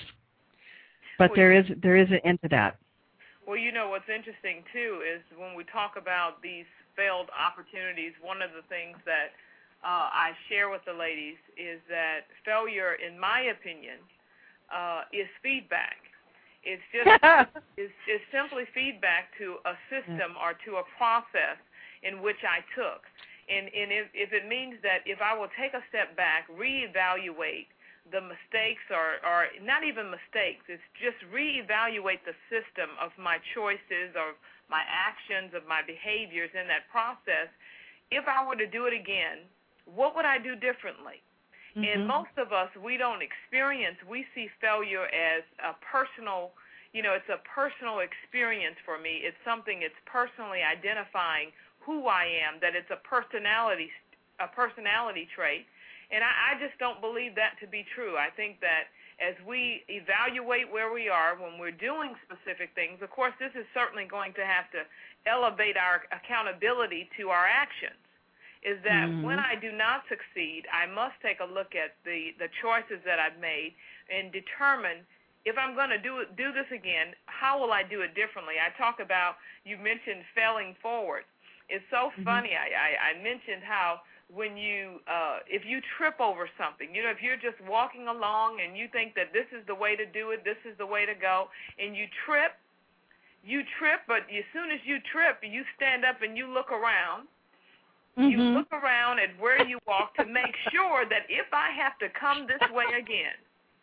Speaker 4: But well, there is there is an end to that.
Speaker 3: Well, you know, what's interesting, too, is when we talk about these failed opportunities, one of the things that uh, I share with the ladies is that failure, in my opinion, uh, is feedback. It's just it's, it's simply feedback to a system or to a process in which I took. And, and if, if it means that if I will take a step back, reevaluate the mistakes or, or not even mistakes, it's just reevaluate the system of my choices or my actions, of my behaviors in that process. If I were to do it again, what would I do differently? Mm-hmm. And most of us, we don't experience, we see failure as a personal, you know, it's a personal experience for me. It's something, it's personally identifying who I am, that it's a personality, a personality trait. And I, I just don't believe that to be true. I think that as we evaluate where we are when we're doing specific things, of course, this is certainly going to have to elevate our accountability to our actions. Is that mm-hmm. when I do not succeed, I must take a look at the, the choices that I've made and determine if I'm going to do do this again, how will I do it differently? I talk about, you mentioned failing forward. It's so mm-hmm. funny. I, I, I mentioned how when you, uh, if you trip over something, you know, if you're just walking along and you think that this is the way to do it, this is the way to go, and you trip, you trip, but as soon as you trip, you stand up and you look around. Mm-hmm. You look around at where you walk to make sure that if I have to come this way again,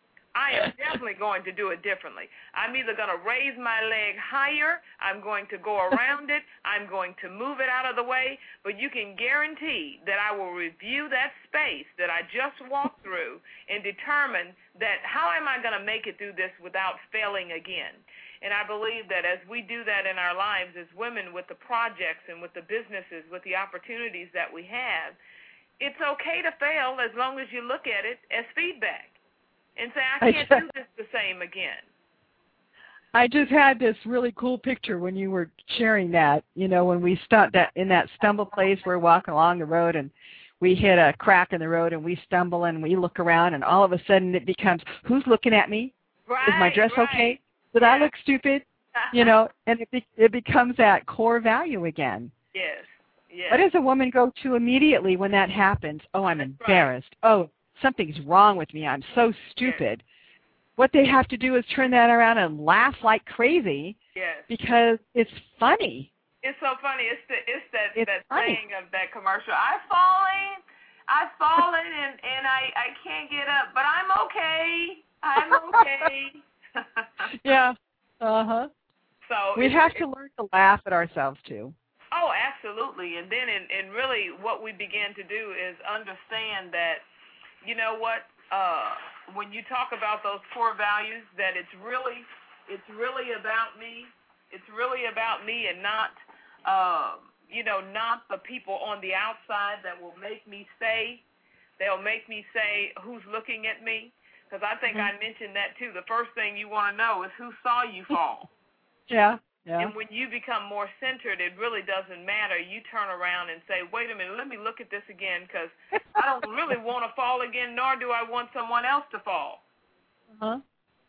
Speaker 3: I am definitely going to do it differently. I'm either going to raise my leg higher, I'm going to go around it, I'm going to move it out of the way, but you can guarantee that I will review that space that I just walked through and determine that how am I going to make it through this without failing again. And I believe that as we do that in our lives as women with the projects and with the businesses, with the opportunities that we have, it's okay to fail as long as you look at it as feedback and say, I can't I just, do this the same again.
Speaker 4: I just had this really cool picture when you were sharing that, you know, when we stopped that in that stumble place, we're walking along the road and we hit a crack in the road and we stumble and we look around and all of a sudden it becomes, who's looking at me?
Speaker 3: Right,
Speaker 4: Is my dress
Speaker 3: right.
Speaker 4: okay? Did I look stupid? You know, and it be, it becomes that core value again.
Speaker 3: Yes, yes.
Speaker 4: What does a woman go to immediately when that happens? Oh, I'm
Speaker 3: That's
Speaker 4: embarrassed.
Speaker 3: Right.
Speaker 4: Oh, something's wrong with me. I'm so stupid. Yes. What they have to do is turn that around and laugh like crazy.
Speaker 3: Yes.
Speaker 4: Because it's funny.
Speaker 3: It's so funny. It's the it's that
Speaker 4: it's
Speaker 3: that
Speaker 4: funny.
Speaker 3: saying of that commercial. I've fallen, I've fallen, and and I I can't get up, but I'm okay. I'm okay.
Speaker 4: Yeah. Uh-huh.
Speaker 3: So
Speaker 4: we have to learn to laugh at ourselves, too.
Speaker 3: Oh, absolutely. And then, in, and really, what we begin to do is understand that, you know what, uh, when you talk about those core values, that it's really, it's really about me. It's really about me and not, uh, you know, not the people on the outside that will make me say, they'll make me say who's looking at me. Because I think mm-hmm. I mentioned that, too. The first thing you want to know is who saw you fall.
Speaker 4: Yeah, yeah.
Speaker 3: And when you become more centered, it really doesn't matter. You turn around and say, wait a minute, let me look at this again, because I don't really want to fall again, nor do I want someone else to fall.
Speaker 4: Uh-huh.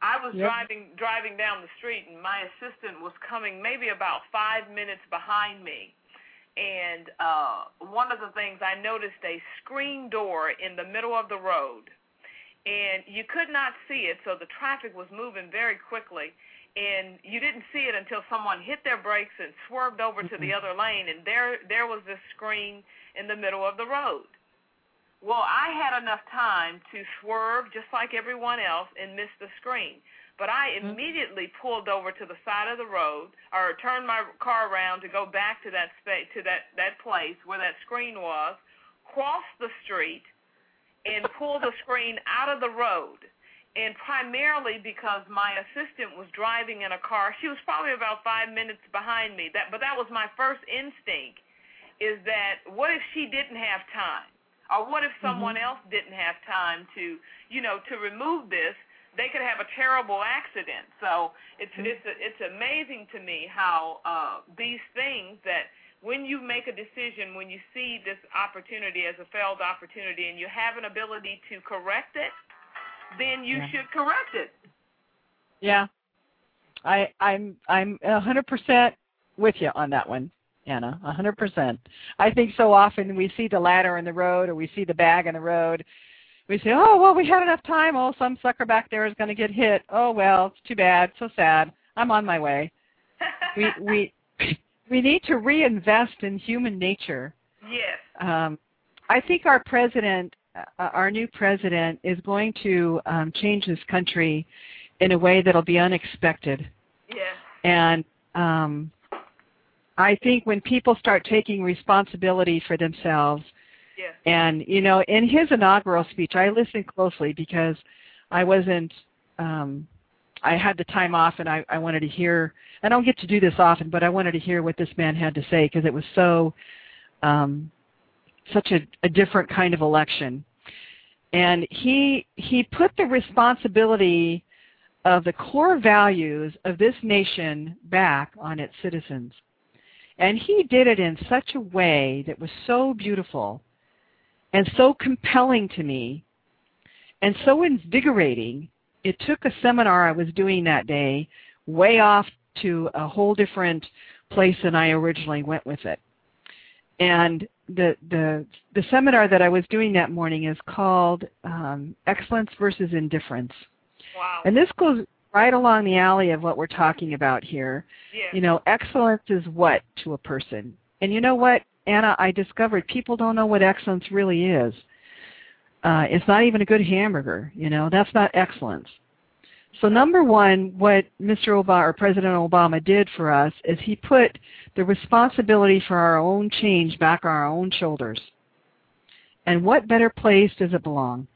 Speaker 3: I was
Speaker 4: Yep.
Speaker 3: driving driving down the street, and my assistant was coming maybe about five minutes behind me. And uh, one of the things, I noticed a screen door in the middle of the road, and you could not see it, so the traffic was moving very quickly, and you didn't see it until someone hit their brakes and swerved over mm-hmm. to the other lane, and there there was this screen in the middle of the road. Well, I had enough time to swerve just like everyone else and miss the screen. But I immediately pulled over to the side of the road, or turned my car around to go back to that space, to that, that place where that screen was, crossed the street, and pulled the screen out of the road. And primarily because my assistant was driving in a car. She was probably about five minutes behind me. That, but that was my first instinct, is that what if she didn't have time? Or what if someone mm-hmm. else didn't have time to, you know, to remove this? They could have a terrible accident. So it's mm-hmm. it's it's amazing to me how uh, these things, that when you make a decision, when you see this opportunity as a failed opportunity, and you have an ability to correct it, then you yeah. should correct it.
Speaker 4: Yeah, I I'm I'm a hundred percent with you on that one, Anna. A hundred percent. I think so often we see the ladder in the road, or we see the bag in the road. We say, oh, well, we had enough time. Oh, some sucker back there is going to get hit. Oh, well, it's too bad. So sad. I'm on my way. we we we need to reinvest in human nature.
Speaker 3: Yes.
Speaker 4: Um, I think our president, uh, our new president, is going to um, change this country in a way that'll be unexpected.
Speaker 3: Yes.
Speaker 4: And um, I think when people start taking responsibility for themselves,
Speaker 3: yeah.
Speaker 4: and, you know, in his inaugural speech, I listened closely because I wasn't, um, I had the time off, and I, I wanted to hear, I don't get to do this often, but I wanted to hear what this man had to say, because it was so, um, such a, a different kind of election. And he, he put the responsibility of the core values of this nation back on its citizens. And he did it in such a way that was so beautiful and so compelling to me and so invigorating. It took a seminar I was doing that day way off to a whole different place than I originally went with it. And the the the seminar that I was doing that morning is called um, Excellence versus Indifference.
Speaker 3: Wow.
Speaker 4: And this goes right along the alley of what we're talking about here.
Speaker 3: Yeah.
Speaker 4: You know, excellence is what to a person? And you know what, Anna, I discovered people don't know what excellence really is. Uh, it's not even a good hamburger, you know. That's not excellence. So number one, what Mister Obama, or President Obama, did for us is he put the responsibility for our own change back on our own shoulders. And what better place does it belong?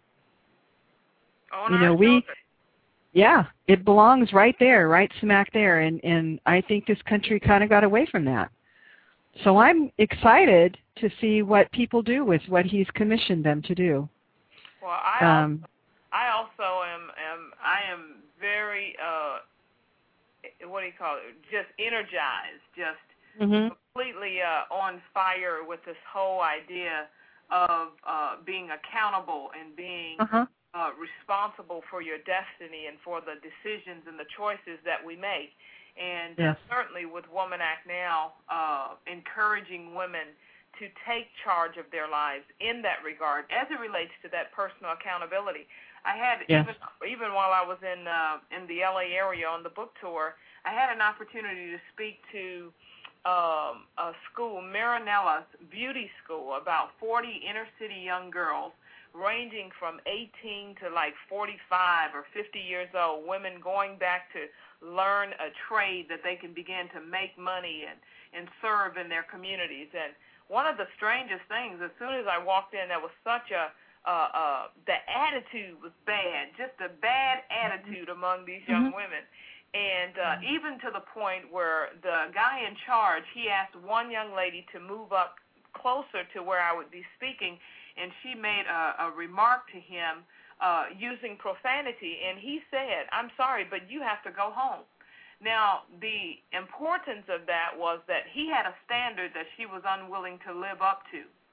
Speaker 3: On
Speaker 4: you know,
Speaker 3: our
Speaker 4: we,
Speaker 3: shoulders.
Speaker 4: Yeah, it belongs right there, right smack there. And, and I think this country kind of got away from that. So I'm excited to see what people do with what he's commissioned them to do.
Speaker 3: Well, I
Speaker 4: um,
Speaker 3: also, I also am, am I am very uh, what do you call it? Just energized, just
Speaker 4: mm-hmm.
Speaker 3: completely uh, on fire with this whole idea of uh, being accountable and being
Speaker 4: uh-huh.
Speaker 3: uh, responsible for your destiny and for the decisions and the choices that we make. And
Speaker 4: yes.
Speaker 3: uh, certainly with Woman Act Now, uh, encouraging women to take charge of their lives in that regard as it relates to that personal accountability. I had,
Speaker 4: yes.
Speaker 3: even even while I was in uh, in the L A area on the book tour, I had an opportunity to speak to um, a school, Marinella's Beauty School, about forty inner-city young girls ranging from eighteen to like forty-five or fifty years old, women going back to learn a trade that they can begin to make money and, and serve in their communities. And one of the strangest things, as soon as I walked in, there was such a, uh, uh, the attitude was bad, just a bad attitude among these young
Speaker 4: mm-hmm.
Speaker 3: women. And uh, even to the point where the guy in charge, he asked one young lady to move up closer to where I would be speaking, and she made a, a remark to him uh, using profanity, and he said, "I'm sorry, but you have to go home." Now, the importance of that was that he had a standard that she was unwilling to live up to.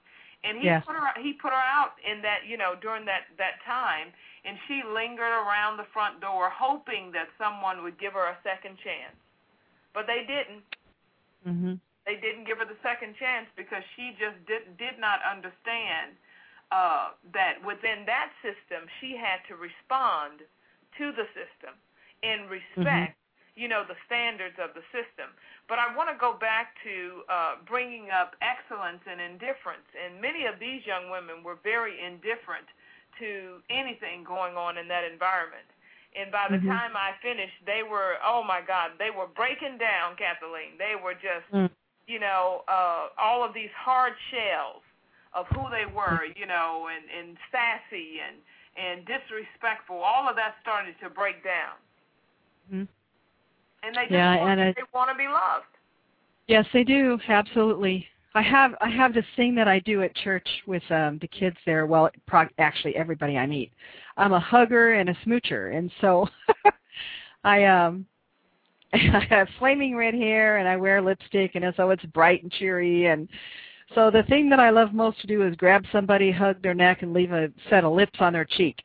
Speaker 3: And he
Speaker 4: yes.
Speaker 3: put her he put her out in that, you know, during that, that time, and she lingered around the front door hoping that someone would give her a second chance. But they didn't.
Speaker 4: Mm-hmm.
Speaker 3: They didn't give her the second chance because she just did, did not understand uh, that within that system she had to respond to the system and respect, mm-hmm. you know, the standards of the system. But I want to go back to uh, bringing up excellence and indifference. And many of these young women were very indifferent to anything going on in that environment. And by the mm-hmm. time I finished, they were, oh, my God, they were breaking down, Kathleen. They were just, mm. you know, uh, all of these hard shells of who they were, you know, and, and sassy and, and disrespectful. All of that started to break down. Mm-hmm. And they just
Speaker 4: yeah,
Speaker 3: want,
Speaker 4: and
Speaker 3: they want to be loved.
Speaker 4: Yes, they do. Absolutely. I have I have this thing that I do at church with um, the kids there. Well, pro- actually, everybody I meet. I'm a hugger and a smoocher, and so I um I have flaming red hair and I wear lipstick, and so it's bright and cheery. And so the thing that I love most to do is grab somebody, hug their neck, and leave a set of lips on their cheek.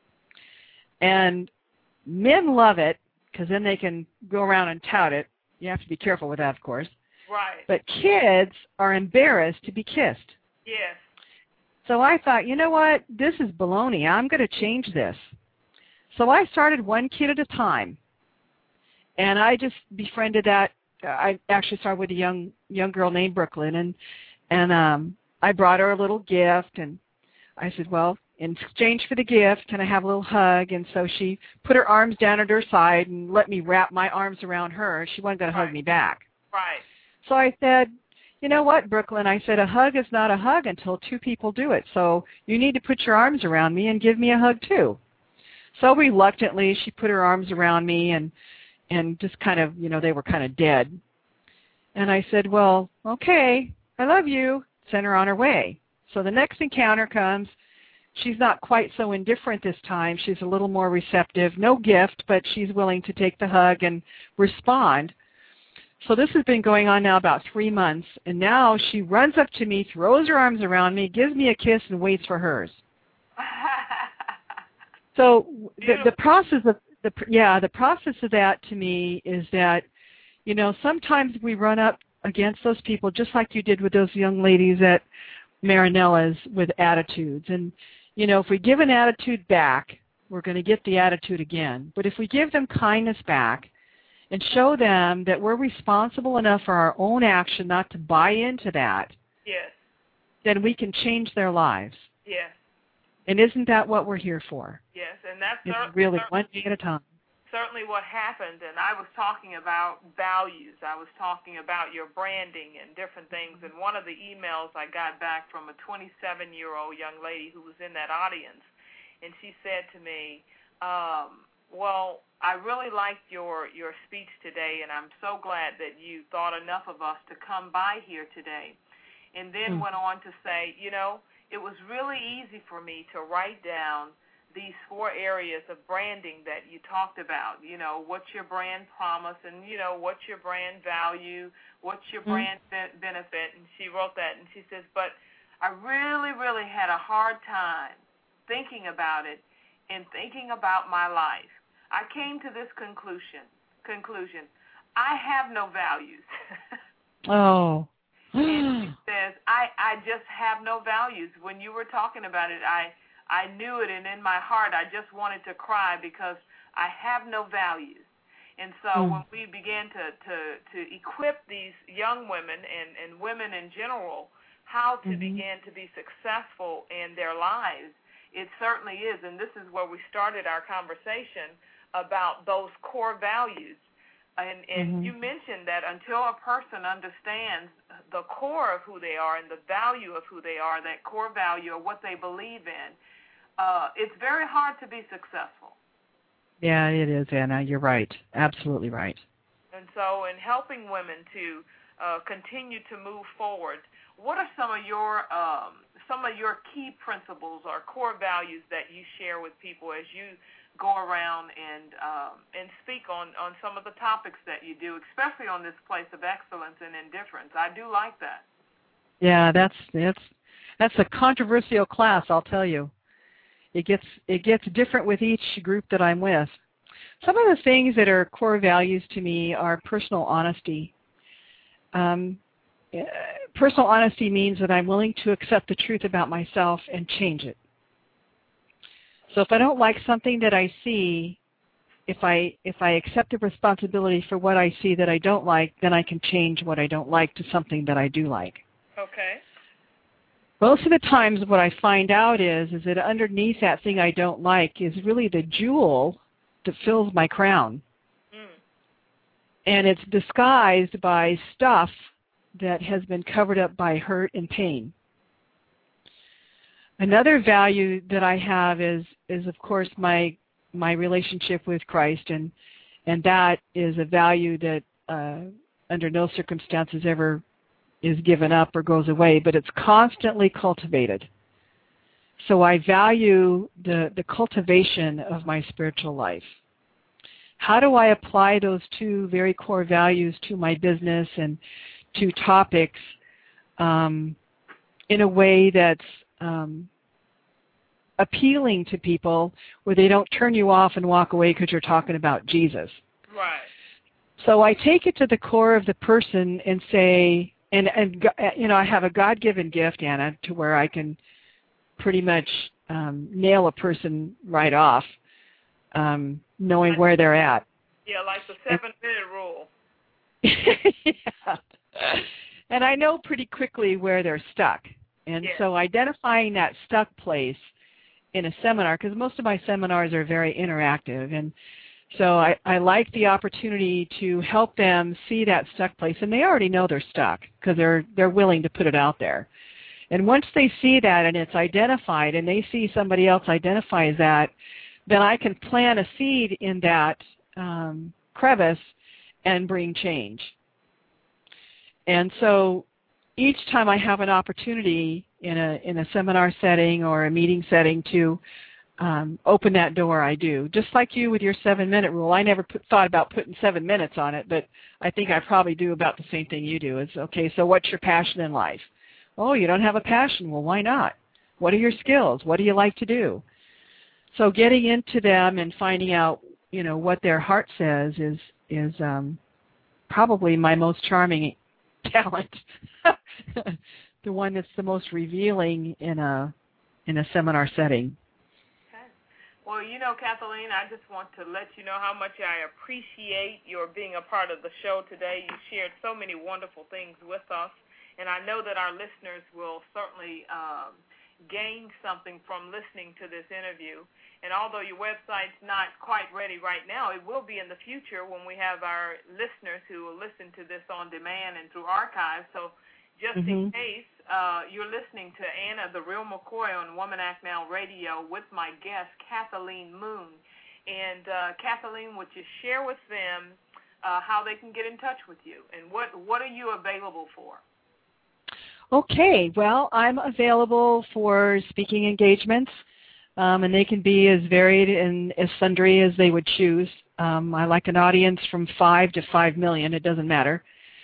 Speaker 4: And men love it, because then they can go around and tout it. You have to be careful with that, of course.
Speaker 3: Right.
Speaker 4: But kids are embarrassed to be kissed.
Speaker 3: Yes.
Speaker 4: So I thought, you know what? This is baloney. I'm going to change this. So I started one kid at a time. And I just befriended that. I actually started with a young young girl named Brooklyn. And, and um, I brought her a little gift. And I said, well, in exchange for the gift, can I have a little hug? And so she put her arms down at her side and let me wrap my arms around her. She wasn't going to hug me back.
Speaker 3: Right.
Speaker 4: So I said, you know what, Brooklyn? I said, a hug is not a hug until two people do it. So you need to put your arms around me and give me a hug too. So reluctantly, she put her arms around me and, and just kind of, you know, they were kind of dead. And I said, well, okay, I love you. Send her on her way. So the next encounter comes. She's not quite so indifferent this time. She's a little more receptive. No gift, but she's willing to take the hug and respond. So this has been going on now about three months, and now she runs up to me, throws her arms around me, gives me a kiss, and waits for hers. So the, the process of the yeah the process of that to me is that, you know, sometimes we run up against those people just like you did with those young ladies at Marinella's with attitudes. And, you know, if we give an attitude back, we're going to get the attitude again. But if we give them kindness back and show them that we're responsible enough for our own action not to buy into that,
Speaker 3: yes,
Speaker 4: then we can change their lives.
Speaker 3: Yes.
Speaker 4: And isn't that what we're here for?
Speaker 3: Yes, and that's
Speaker 4: it's
Speaker 3: cer-
Speaker 4: really one day at a time.
Speaker 3: Certainly what happened, and I was talking about values. I was talking about your branding and different things, and one of the emails I got back from a twenty-seven-year-old young lady who was in that audience, and she said to me, um, well, I really liked your, your speech today, and I'm so glad that you thought enough of us to come by here today. And then mm. went on to say, you know, it was really easy for me to write down these four areas of branding that you talked about. You know, what's your brand promise, and, you know, what's your brand value, what's your mm. brand be- benefit. And she wrote that, and she says, but I really, really had a hard time thinking about it and thinking about my life. I came to this conclusion, conclusion, I have no values.
Speaker 4: Oh.
Speaker 3: And she says, I, I just have no values. When you were talking about it, I, I knew it, and in my heart I just wanted to cry because I have no values. And so mm. when we began to, to, to equip these young women and, and women in general how to mm-hmm. begin to be successful in their lives, it certainly is. And this is where we started our conversation about those core values. And, and mm-hmm. you mentioned that until a person understands the core of who they are and the value of who they are, that core value of what they believe in, uh, it's very hard to be successful.
Speaker 4: Yeah, it is, Anna. You're right. Absolutely right.
Speaker 3: And so in helping women to uh, continue to move forward, what are some of your um, some of your key principles or core values that you share with people as you go around and um, and speak on, on some of the topics that you do, especially on this place of excellence and indifference? I do like that.
Speaker 4: Yeah, that's that's that's a controversial class, I'll tell you. It gets it gets different with each group that I'm with. Some of the things that are core values to me are personal honesty. Um, personal honesty means that I'm willing to accept the truth about myself and change it. So if I don't like something that I see, if I if I accept the responsibility for what I see that I don't like, then I can change what I don't like to something that I do like.
Speaker 3: Okay.
Speaker 4: Most of the times what I find out is, is that underneath that thing I don't like is really the jewel that fills my crown. Mm. And it's disguised by stuff that has been covered up by hurt and pain. Another value that I have is, is of course, my my relationship with Christ, and and that is a value that uh, under no circumstances ever is given up or goes away, but it's constantly cultivated. So I value the, the cultivation of my spiritual life. How do I apply those two very core values to my business and to topics um, in a way that's um, appealing to people, where they don't turn you off and walk away because you're talking about Jesus?
Speaker 3: Right.
Speaker 4: So I take it to the core of the person and say, and, and you know, I have a God-given gift, Anna, to where I can pretty much um, nail a person right off, um, knowing where they're at.
Speaker 3: Yeah, like the seven-minute rule.
Speaker 4: Yeah. And I know pretty quickly where they're stuck. And yeah. So identifying that stuck place in a seminar, because most of my seminars are very interactive, and so I, I like the opportunity to help them see that stuck place, and they already know they're stuck because they're they're willing to put it out there. And once they see that and it's identified, and they see somebody else identifies that, then I can plant a seed in that um, crevice and bring change. And so each time I have an opportunity in a in a seminar setting or a meeting setting to Um, open that door, I do. Just like you with your seven-minute rule. I never put, thought about putting seven minutes on it, but I think I probably do about the same thing you do. It's, okay, so what's your passion in life? Oh, you don't have a passion. Well, why not? What are your skills? What do you like to do? So getting into them and finding out, you know, what their heart says is is um, probably my most charming talent. The one that's the most revealing in a in a seminar setting.
Speaker 3: Well, you know, Kathleen, I just want to let you know how much I appreciate your being a part of the show today. You shared so many wonderful things with us, and I know that our listeners will certainly um, gain something from listening to this interview. And although your website's not quite ready right now, it will be in the future when we have our listeners who will listen to this on demand and through archives. So just mm-hmm. in case, uh, you're listening to Anna, the Real McCoy, on Woman Act Now Radio with my guest, Kathleen Moon. And uh, Kathleen, would you share with them uh, how they can get in touch with you, and what, what are you available for?
Speaker 4: Okay, well, I'm available for speaking engagements, um, and they can be as varied and as sundry as they would choose. Um, I like an audience from five to five million. It doesn't matter.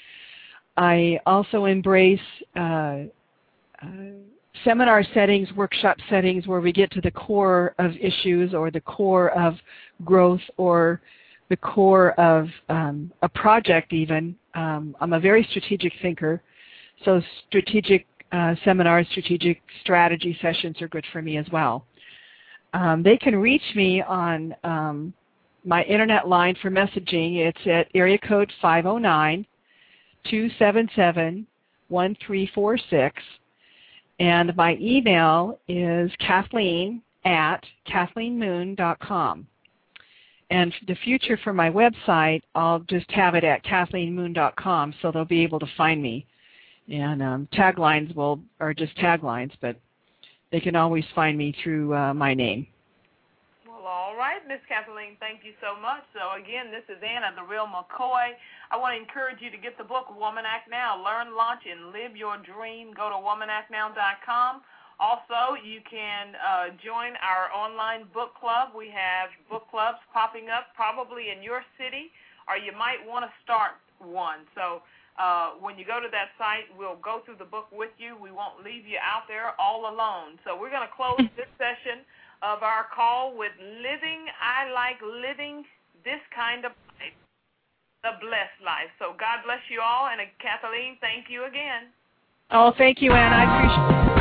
Speaker 4: I also embrace uh, uh, seminar settings, workshop settings, where we get to the core of issues or the core of growth or the core of um, a project even. Um, I'm a very strategic thinker, so strategic uh, seminars, strategic strategy sessions are good for me as well. Um, they can reach me on um, my internet line for messaging. It's at area code five oh nine, two seven seven, one three four six, and my email is Kathleen at Kathleen Moon dot com. And for the future for my website, I'll just have it at Kathleen Moon dot com, so they'll be able to find me. And um, taglines will are just taglines, but they can always find me through uh, my name.
Speaker 3: All right, Miss Kathleen, thank you so much. So, again, this is Anna, the Real McCoy. I want to encourage you to get the book, Woman Act Now, Learn, Launch, and Live Your Dream. Go to woman act now dot com. Also, you can uh, join our online book club. We have book clubs popping up probably in your city, or you might want to start one. So Uh, when you go to that site, we'll go through the book with you. We won't leave you out there all alone. So we're going to close this session of our call with Living, I Like Living This Kind of Life, the Blessed Life. So God bless you all, and uh, Kathleen, thank you again.
Speaker 4: Oh, thank you, Ann. I appreciate it.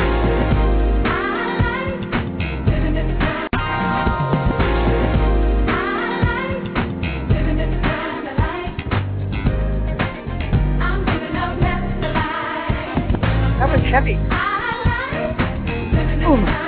Speaker 4: That was heavy. Oh, my